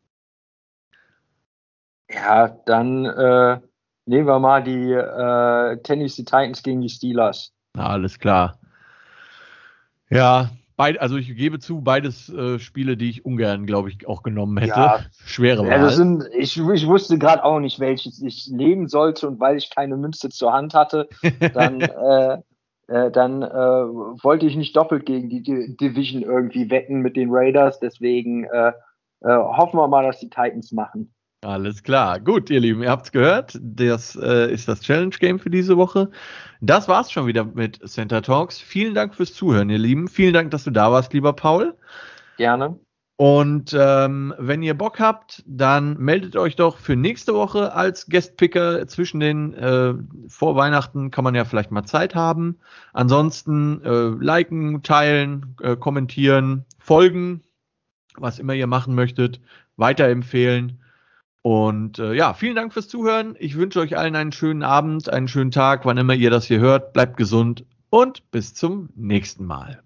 Ja, dann äh, nehmen wir mal die äh, Tennessee Titans gegen die Steelers. Na, alles klar. Ja, beid, also ich gebe zu, beides äh, Spiele, die ich ungern, glaube ich, auch genommen hätte. Ja, schwere Wahl. Ja, das sind, ich, ich wusste gerade auch nicht, welches ich nehmen sollte und weil ich keine Münze zur Hand hatte, dann, äh, äh, dann äh, wollte ich nicht doppelt gegen die D- Division irgendwie wetten mit den Raiders. Deswegen äh, äh, hoffen wir mal, dass die Titans machen. Alles klar. Gut, ihr Lieben, ihr habt's gehört. Das äh, ist das Challenge-Game für diese Woche. Das war's schon wieder mit Center Talks. Vielen Dank fürs Zuhören, ihr Lieben. Vielen Dank, dass du da warst, lieber Paul. Gerne. Und ähm, wenn ihr Bock habt, dann meldet euch doch für nächste Woche als Guestpicker. Zwischen den äh, vor Weihnachten kann man ja vielleicht mal Zeit haben. Ansonsten äh, liken, teilen, äh, kommentieren, folgen, was immer ihr machen möchtet, weiterempfehlen. Und äh, ja, vielen Dank fürs Zuhören. Ich wünsche euch allen einen schönen Abend, einen schönen Tag, wann immer ihr das hier hört. Bleibt gesund und bis zum nächsten Mal.